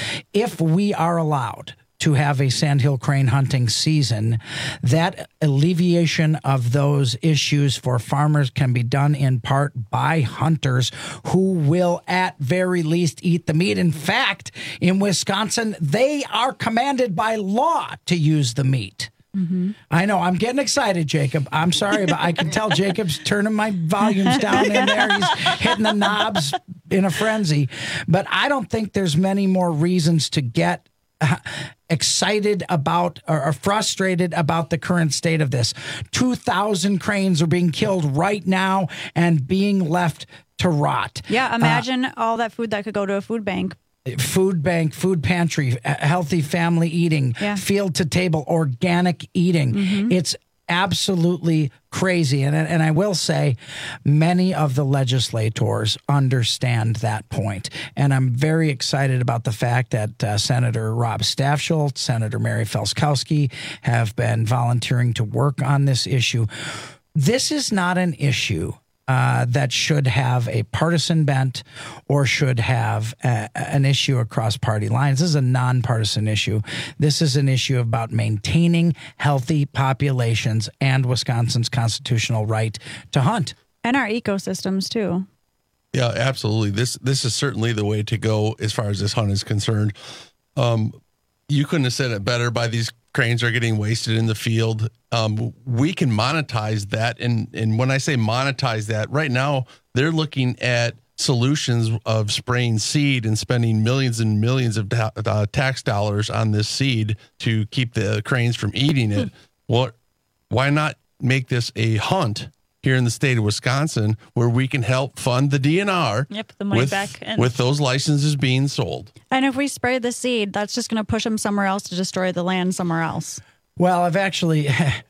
If we are allowed to have a sandhill crane hunting season, that alleviation of those issues for farmers can be done in part by hunters who will at very least eat the meat. In fact, in Wisconsin, they are commanded by law to use the meat. Mm-hmm. I know. I'm getting excited, Jacob. I'm sorry, but I can tell Jacob's turning my volumes down in there. He's hitting the knobs in a frenzy. But I don't think there's many more reasons to get uh, excited about or, or frustrated about the current state of this. two thousand cranes are being killed right now and being left to rot. Yeah, imagine uh, all that food that could go to a food bank. Food bank, food pantry, healthy family eating, yeah. field to table, organic eating. Mm-hmm. It's absolutely crazy. And, and I will say many of the legislators understand that point. And I'm very excited about the fact that uh, Senator Rob Staffschultz, Senator Mary Felskowski have been volunteering to work on this issue. This is not an issue Uh, that should have a partisan bent or should have a, an issue across party lines. This is a nonpartisan issue. This is an issue about maintaining healthy populations and Wisconsin's constitutional right to hunt. And our ecosystems, too. Yeah, absolutely. This this is certainly the way to go as far as this hunt is concerned. Um, you couldn't have said it better. By these cranes are getting wasted in the field. Um, we can monetize that. And, and when I say monetize that, right now they're looking at solutions of spraying seed and spending millions and millions of ta- uh, tax dollars on this seed to keep the cranes from eating it. What? Why not make this a hunt here in the state of Wisconsin where we can help fund the D N R yep, the money with, back and- with those licenses being sold? And if we spray the seed, that's just going to push them somewhere else to destroy the land somewhere else. Well, I've actually,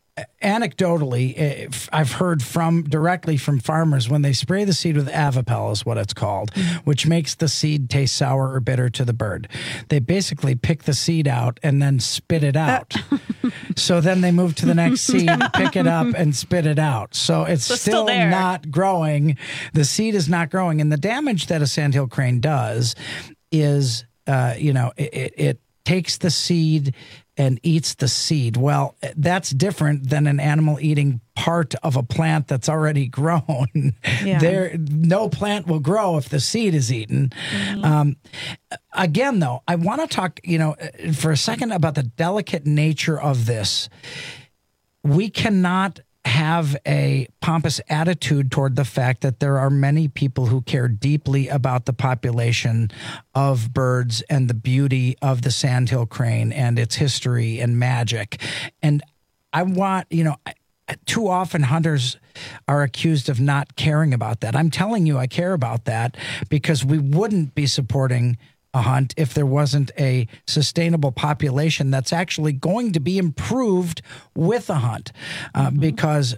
anecdotally, I've heard from directly from farmers when they spray the seed with Avapel is what it's called, mm-hmm. which makes the seed taste sour or bitter to the bird. They basically pick the seed out and then spit it out. So then they move to the next seed, pick it up, and spit it out. So it's so still, still not growing. The seed is not growing. And the damage that a sandhill crane does is, uh, you know, it, it, it takes the seed and eats the seed. Well, that's different than an animal eating part of a plant that's already grown. Yeah. There, no plant will grow if the seed is eaten. Mm-hmm. Um, again, though, I want to talk, you know, for a second about the delicate nature of this. We cannot have a pompous attitude toward the fact that there are many people who care deeply about the population of birds and the beauty of the sandhill crane and its history and magic. And I want, you know, too often hunters are accused of not caring about that. I'm telling you, I care about that because we wouldn't be supporting a hunt if there wasn't a sustainable population that's actually going to be improved with a hunt. Uh, mm-hmm. Because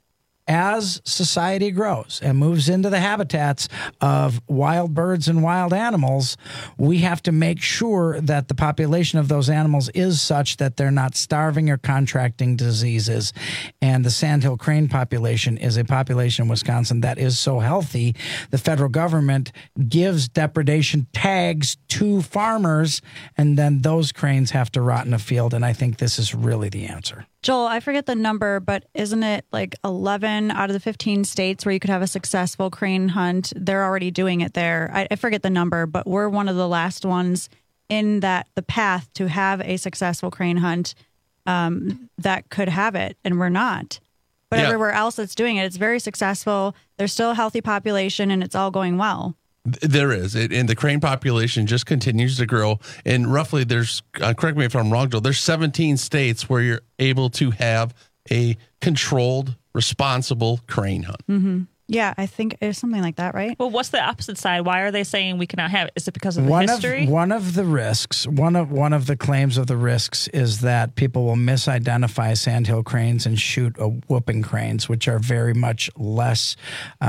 as society grows and moves into the habitats of wild birds and wild animals, we have to make sure that the population of those animals is such that they're not starving or contracting diseases. And the sandhill crane population is a population in Wisconsin that is so healthy, the federal government gives depredation tags to farmers, and then those cranes have to rot in a field. And I think this is really the answer. Joel, I forget the number, but isn't it like eleven out of the fifteen states where you could have a successful crane hunt? They're already doing it there. I, I forget the number, but we're one of the last ones in that the path to have a successful crane hunt um, that could have it, and we're not. But yeah. everywhere else that's doing it, it's very successful. There's still a healthy population, and it's all going well. There is, it, and the crane population just continues to grow. And roughly, there's uh, correct me if I'm wrong, Joe. There's seventeen states where you're able to have a controlled, responsible crane hunt. Mm-hmm. Yeah, I think it's something like that, right? Well, what's the opposite side? Why are they saying we cannot have it? Is it because of the one history? Of, one of the risks, one of one of the claims of the risks is that people will misidentify sandhill cranes and shoot a whooping cranes, which are very much less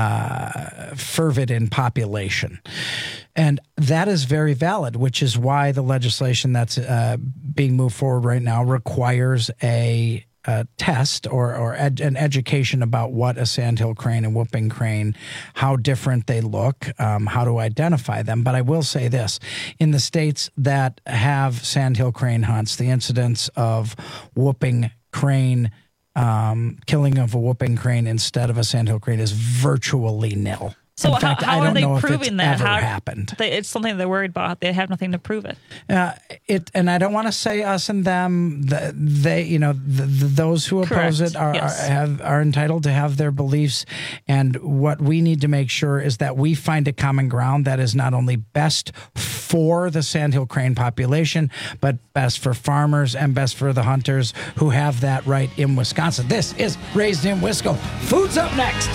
uh, fervid in population. And that is very valid, which is why the legislation that's uh, being moved forward right now requires a A test or, or ed, an education about what a sandhill crane and whooping crane, how different they look, um, how to identify them. But I will say this, in the states that have sandhill crane hunts, the incidence of whooping crane, um, killing of a whooping crane instead of a sandhill crane is virtually nil. So In fact, how, how I are don't they know if proving it's that? ever How happened. They, it's something they're worried about. They have nothing to prove it. Uh, it and I don't want to say us and them. The, they, you know, the, the, those who oppose Correct. it are, Yes. are have are entitled to have their beliefs. And what we need to make sure is that we find a common ground that is not only best for the sandhill crane population, but best for farmers and best for the hunters who have that right in Wisconsin. This is Raised in Wisco. Food's up next.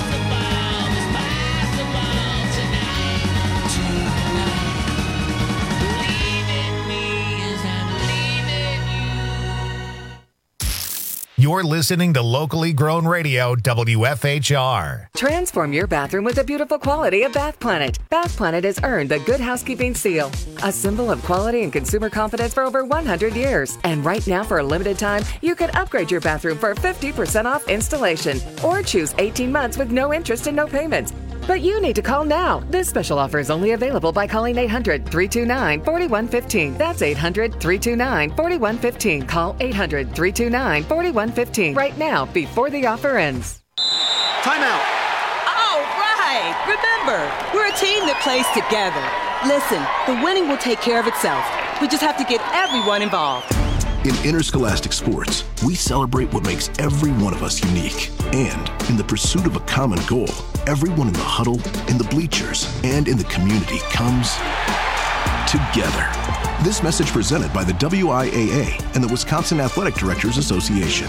You're listening to locally grown radio, W F H R. Transform your bathroom with the beautiful quality of Bath Planet. Bath Planet has earned the Good Housekeeping Seal, a symbol of quality and consumer confidence for over one hundred years. And right now, for a limited time, you can upgrade your bathroom for fifty percent off installation or choose eighteen months with no interest and no payments. But you need to call now. This special offer is only available by calling eight hundred, three two nine, four one one five. That's eight hundred, three two nine, four one one five. Call eight hundred, three two nine, four one one five right now before the offer ends. Timeout. All right. Remember, we're a team that plays together. Listen, the winning will take care of itself. We just have to get everyone involved. In interscholastic sports, we celebrate what makes every one of us unique. And in the pursuit of a common goal, everyone in the huddle, in the bleachers, and in the community comes together. This message presented by the W I A A and the Wisconsin Athletic Directors Association.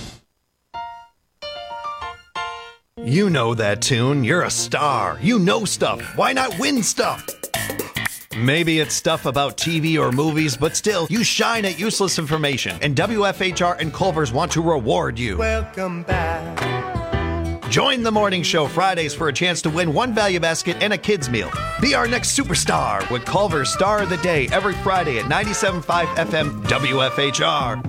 You know that tune. You're a star. You know stuff. Why not win stuff? Maybe it's stuff about T V or movies, but still, you shine at useless information, and W F H R and Culver's want to reward you. Welcome back. Join the morning show Fridays for a chance to win one value basket and a kids meal. Be our next superstar with Culver's Star of the Day every Friday at ninety-seven point five F M W F H R.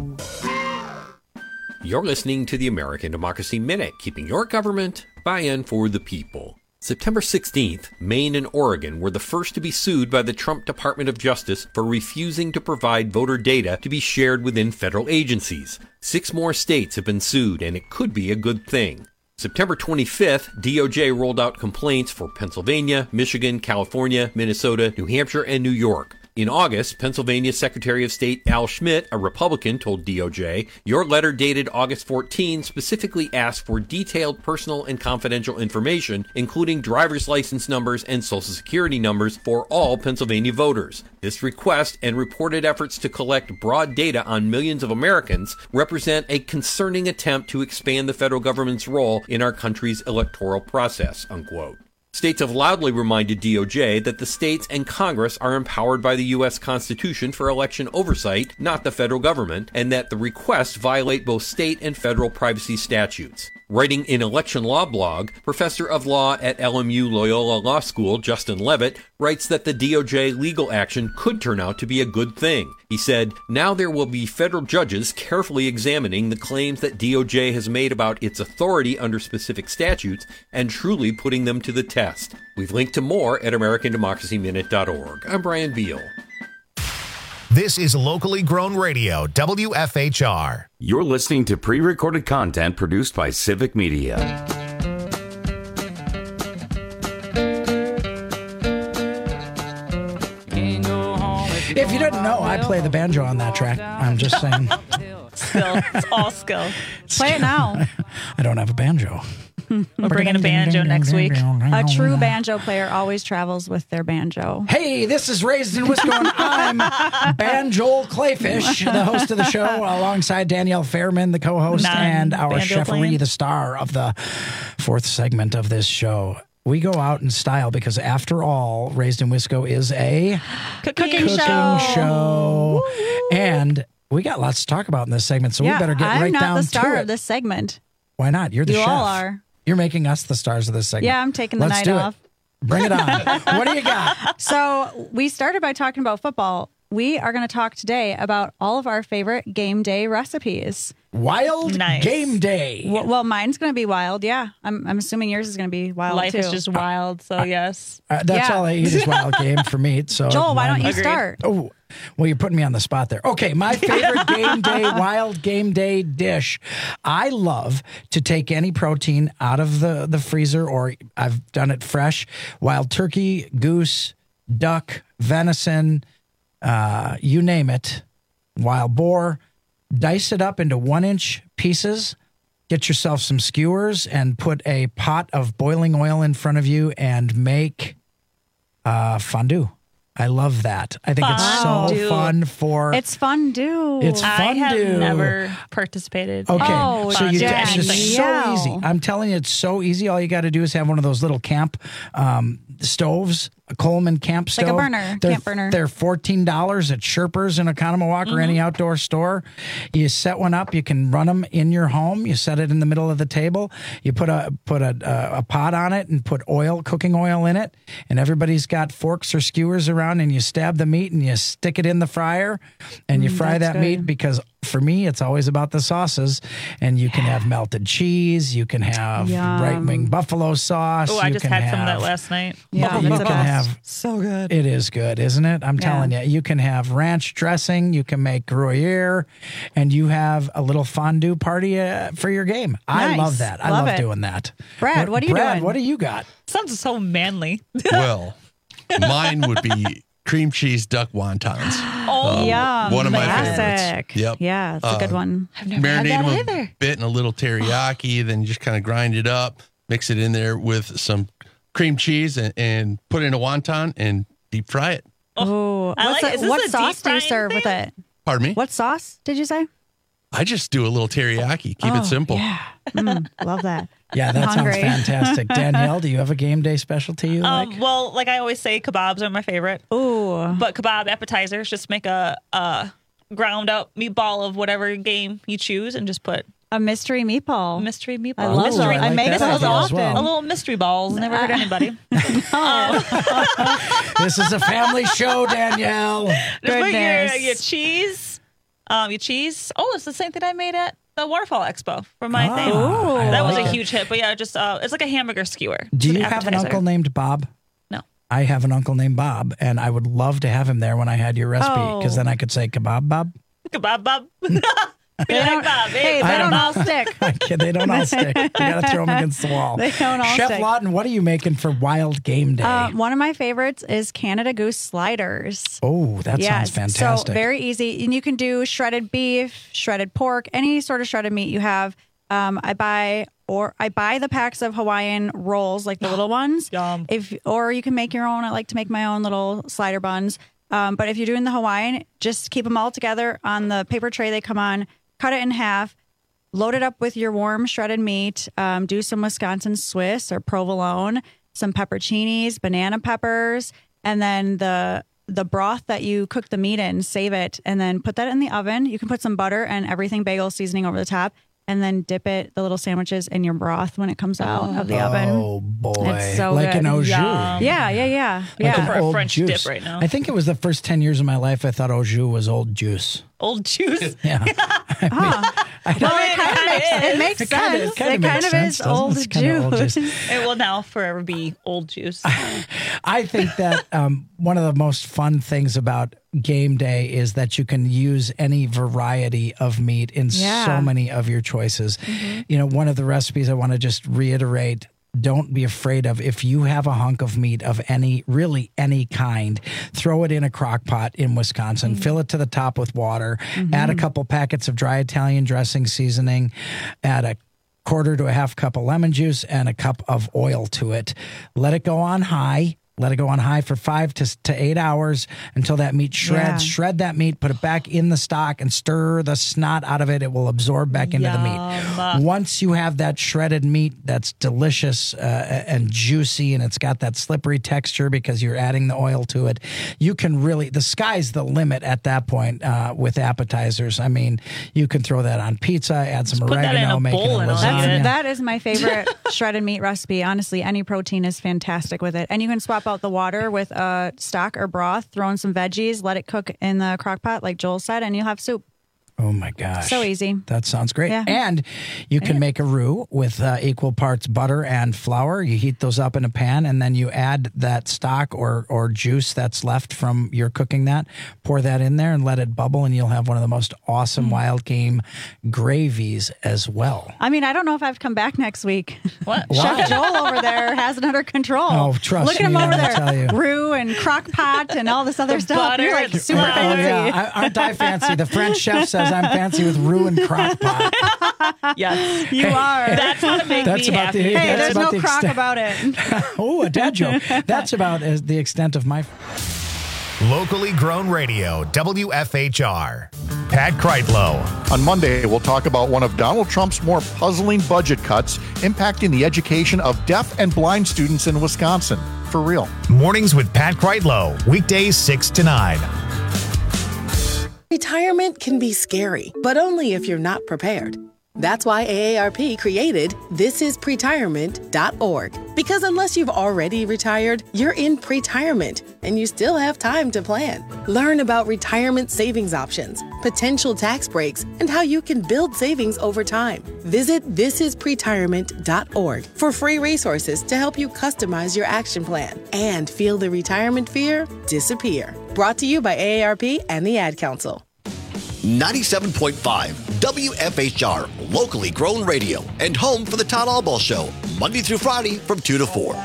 You're listening to the American Democracy Minute, keeping your government by and for the people. September sixteenth, Maine and Oregon were the first to be sued by the Trump Department of Justice for refusing to provide voter data to be shared within federal agencies. Six more states have been sued, and it could be a good thing. September twenty-fifth, D O J rolled out complaints for Pennsylvania, Michigan, California, Minnesota, New Hampshire, and New York. In August, Pennsylvania Secretary of State Al Schmidt, a Republican, told D O J, your letter dated August fourteenth specifically asked for detailed personal and confidential information, including driver's license numbers and social security numbers for all Pennsylvania voters. This request and reported efforts to collect broad data on millions of Americans represent a concerning attempt to expand the federal government's role in our country's electoral process, unquote. States have loudly reminded D O J that the states and Congress are empowered by the U S Constitution for election oversight, not the federal government, and that the requests violate both state and federal privacy statutes. Writing in Election Law blog, Professor of Law at L M U Loyola Law School, Justin Levitt, writes that the D O J legal action could turn out to be a good thing. He said, now there will be federal judges carefully examining the claims that D O J has made about its authority under specific statutes and truly putting them to the test. We've linked to more at American Democracy Minute dot org. I'm Brian Beal. This is locally grown radio, W F H R. You're listening to pre-recorded content produced by Civic Media. If you didn't know, I play the banjo on that track. I'm just saying. Skill. It's all skill. Play it now. I don't have a banjo. We're bringing a banjo next week. A true banjo player always travels with their banjo. Hey, this is Raised in Wisco, and I'm Banjo Clayfish, the host of the show, alongside Danielle Fairman, the co-host, Non- and our banjo chef playing. the star of the fourth segment of this show. We go out in style because, after all, Raised in Wisco is a cooking, cooking show. show. And we got lots to talk about in this segment, so yeah, we better get I'm right not down the star to it. of this segment. Why not? You're the You chef. all are. You're making us the stars of this segment. Yeah, I'm taking the Let's night do off. It. Bring it on. What do you got? So we started by talking about football. we are going to talk today about all of our favorite game day recipes. Wild Nice. game day. Well, well mine's going to be wild. Yeah, I'm. I'm assuming yours is going to be wild Life too. is just wild. So yes, Uh, that's Yeah. all I eat is wild game for meat. So Joel, why don't you mine- start? Oh, well, you're putting me on the spot there. Okay, my favorite game day, wild game day dish. I love to take any protein out of the, the freezer, or I've done it fresh. Wild turkey, goose, duck, venison, uh, you name it. Wild boar. Dice it up into one inch pieces. Get yourself some skewers and put a pot of boiling oil in front of you and make uh, fondue. I love that. I think it's so Fondue. fun for. It's fondue. It's I have fondue. never participated. Okay, Oh, so you Jen, it's just yeah. so easy. I'm telling you, it's so easy. All you got to do is have one of those little camp um, stoves, a Coleman camp stove, Like a burner, They're, camp burner. They're fourteen dollars at Sherpers in Oconomowoc or any outdoor store. You set one up. You can run them in your home. You set it in the middle of the table. You put a put a a, a pot on it and put oil, cooking oil in it. And everybody's got forks or skewers around, and you stab the meat and you stick it in the fryer, and you Mm, fry that's that meat good. because for me, it's always about the sauces. And you can have melted cheese. You can have Yum. right wing buffalo sauce. Oh, I you just can had some of have- that last night. Yeah, you that's the can best. have So good. it is good, isn't it? I'm Yeah. telling you. You can have ranch dressing, you can make Gruyere, and you have a little fondue party uh, for your game. I Nice. love that. I Love love it. doing that. Brad, what are you Brad, doing? what do you got? Sounds so manly. Well, mine would be cream cheese duck wontons. Oh, Um, Yum. One of my Classic. favorites. Yep. Yeah, it's a good Uh, one. I've never had Marinate that them a either. bit in a little teriyaki, then just kind of grind it up, mix it in there with some cream cheese, and, and put it in a wonton and deep fry it. Oh, I what's like the- it. Is this what a deep sauce do you frying serve with thing? it? Pardon me? What sauce did you say? I just do a little teriyaki. Keep Oh, it simple. Yeah, Mm, love that. Yeah, that sounds Hungry. fantastic. Danielle, do you have a game day specialty you like? Um, well, like I always say, kebabs are my favorite. Ooh, But kebab appetizers, just make a, a ground up meatball of whatever game you choose and just put a mystery meatball. mystery meatball. I love mystery. that. I make that those idea as often. well. A little mystery balls. Never hurt anybody. This is a family show, Danielle. Just put your, Goodness. your cheese. Um, your cheese. Oh, it's the same thing I made at the Waterfall Expo for my Ah, thing. I That was like a it. huge hit. But yeah, just uh, it's like a hamburger skewer. Do It's you an have an appetizer. uncle named Bob? No. I have an uncle named Bob, and I would love to have him there when I had your recipe, because Oh. then I could say kebab Bob. Kebab Bob. They don't, hey, I they don't don't all stick. I kid, they don't all stick. You got to throw them against the wall. They don't all Chef stick. Lawton, what are you making for Wild Game Day? Uh, one of my favorites is Canada Goose sliders. oh, that Yes, sounds fantastic. So very easy. And you can do shredded beef, shredded pork, any sort of shredded meat you have. Um, I buy or I buy the packs of Hawaiian rolls, like the little ones. Yum. If or you can make your own. I like to make my own little slider buns. Um, but if you're doing the Hawaiian, just keep them all together on the paper tray they come on. Cut it in half. Load it up with your warm shredded meat. Um, do some Wisconsin Swiss or provolone, some pepperoncinis, banana peppers, and then the the broth that you cook the meat in. Save it and then put that in the oven. You can put some butter and everything bagel seasoning over the top, and then dip it the little sandwiches in your broth when it comes out of the oven. Oh boy, It's so like good. an au jus. Yum. Yeah, yeah, yeah, Like yeah. an For a old French juice. dip right now. I think it was the first ten years of my life I thought au jus was old juice. Old juice. Yeah. Well, it kind of makes it makes It kinda- sense. it kinda It makes kind of sense, is doesn't it? old It's kinda old juice. juice. It will now forever be old juice. I think that um, one of the most fun things about game day is that you can use any variety of meat in Yeah. so many of your choices. You know, one of the recipes I want to just reiterate, don't be afraid of, if you have a hunk of meat of any, really any kind, throw it in a crock pot in Wisconsin, fill it to the top with water, add a couple packets of dry Italian dressing seasoning, add a quarter to a half cup of lemon juice and a cup of oil to it. Let it go on high. Let it go on high for five to, to eight hours until that meat shreds. Yeah. Shred that meat, put it back in the stock, and stir the snot out of it. It will absorb back into the meat. Yum. Once you have that shredded meat that's delicious uh, and juicy, and it's got that slippery texture because you're adding the oil to it, you can really, the sky's the limit at that point uh, with appetizers. I mean, you can throw that on pizza, add some put that in oregano, a make it a bowl and I'll eat lasagna. it. That is my favorite shredded meat recipe. Honestly, any protein is fantastic with it. And you can swap swap out the water with a stock or broth, throw in some veggies, let it cook in the crock pot, like Joel said, and you'll have soup. Oh, my gosh. So easy. That sounds great. Yeah. And you can make a roux with uh, equal parts butter and flour. You heat those up in a pan, and then you add that stock or, or juice that's left from your cooking that. Pour that in there and let it bubble, and you'll have one of the most awesome mm. wild game gravies as well. I mean, I don't know if I have to come back next week. What? Chef Joel over there has it under control. Oh, trust Look at me, him over I'll there. tell you. Roux and crock pot and all this other The stuff. butter You're like and super Oh, fancy. yeah. I, aren't I fancy? The French chef says I'm fancy with roux and crock pot. Yes, You are. That's how to make That's me about happy. the- Hey, That's there's about no the crock extent. about it. Oh, a dad joke. That's about as the extent of my... Locally grown radio, W F H R. Pat Kreitlow. On Monday, we'll talk about one of Donald Trump's more puzzling budget cuts impacting the education of deaf and blind students in Wisconsin. For real. Mornings with Pat Kreitlow. Weekdays six to nine. Retirement can be scary, but only if you're not prepared. That's why A A R P created this is pretirement dot org. Because unless you've already retired, you're in pretirement, and you still have time to plan. Learn about retirement savings options, potential tax breaks, and how you can build savings over time. Visit this is pretirement dot org for free resources to help you customize your action plan and feel the retirement fear disappear. Brought to you by A A R P and the Ad Council. ninety-seven point five W F H R, locally grown radio, and home for the Todd Albaugh Show, Monday through Friday from two to four.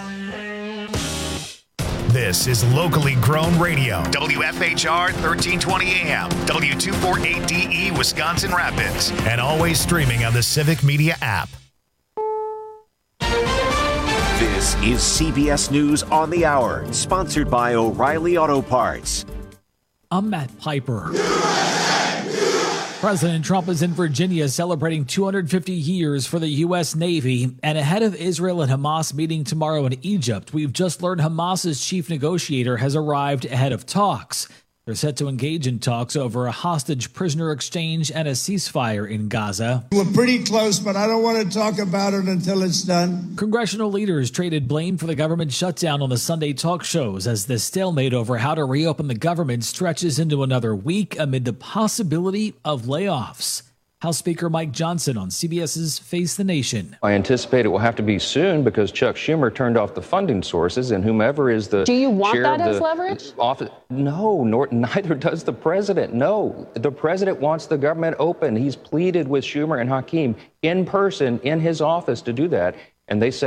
This is locally grown radio, W F H R thirteen twenty A M, W two forty-eight D E, Wisconsin Rapids, and always streaming on the Civic Media app. This is C B S News on the Hour, sponsored by O'Reilly Auto Parts. I'm Matt Piper. President Trump is in Virginia celebrating two hundred fifty years for the U S Navy. And ahead of Israel and Hamas meeting tomorrow in Egypt, we've just learned Hamas's chief negotiator has arrived ahead of talks. They're set to engage in talks over a hostage prisoner exchange and a ceasefire in Gaza. We're pretty close, but I don't want to talk about it until it's done. Congressional leaders traded blame for the government shutdown on the Sunday talk shows as the stalemate over how to reopen the government stretches into another week amid the possibility of layoffs. House Speaker Mike Johnson on CBS's Face the Nation. I anticipate it will have to be soon because Chuck Schumer turned off the funding sources, and whomever is the Do you want chair that of as the leverage? Office, no, nor, neither does the president. No, the president wants the government open. He's pleaded with Schumer and Hakeem in person in his office to do that, and they said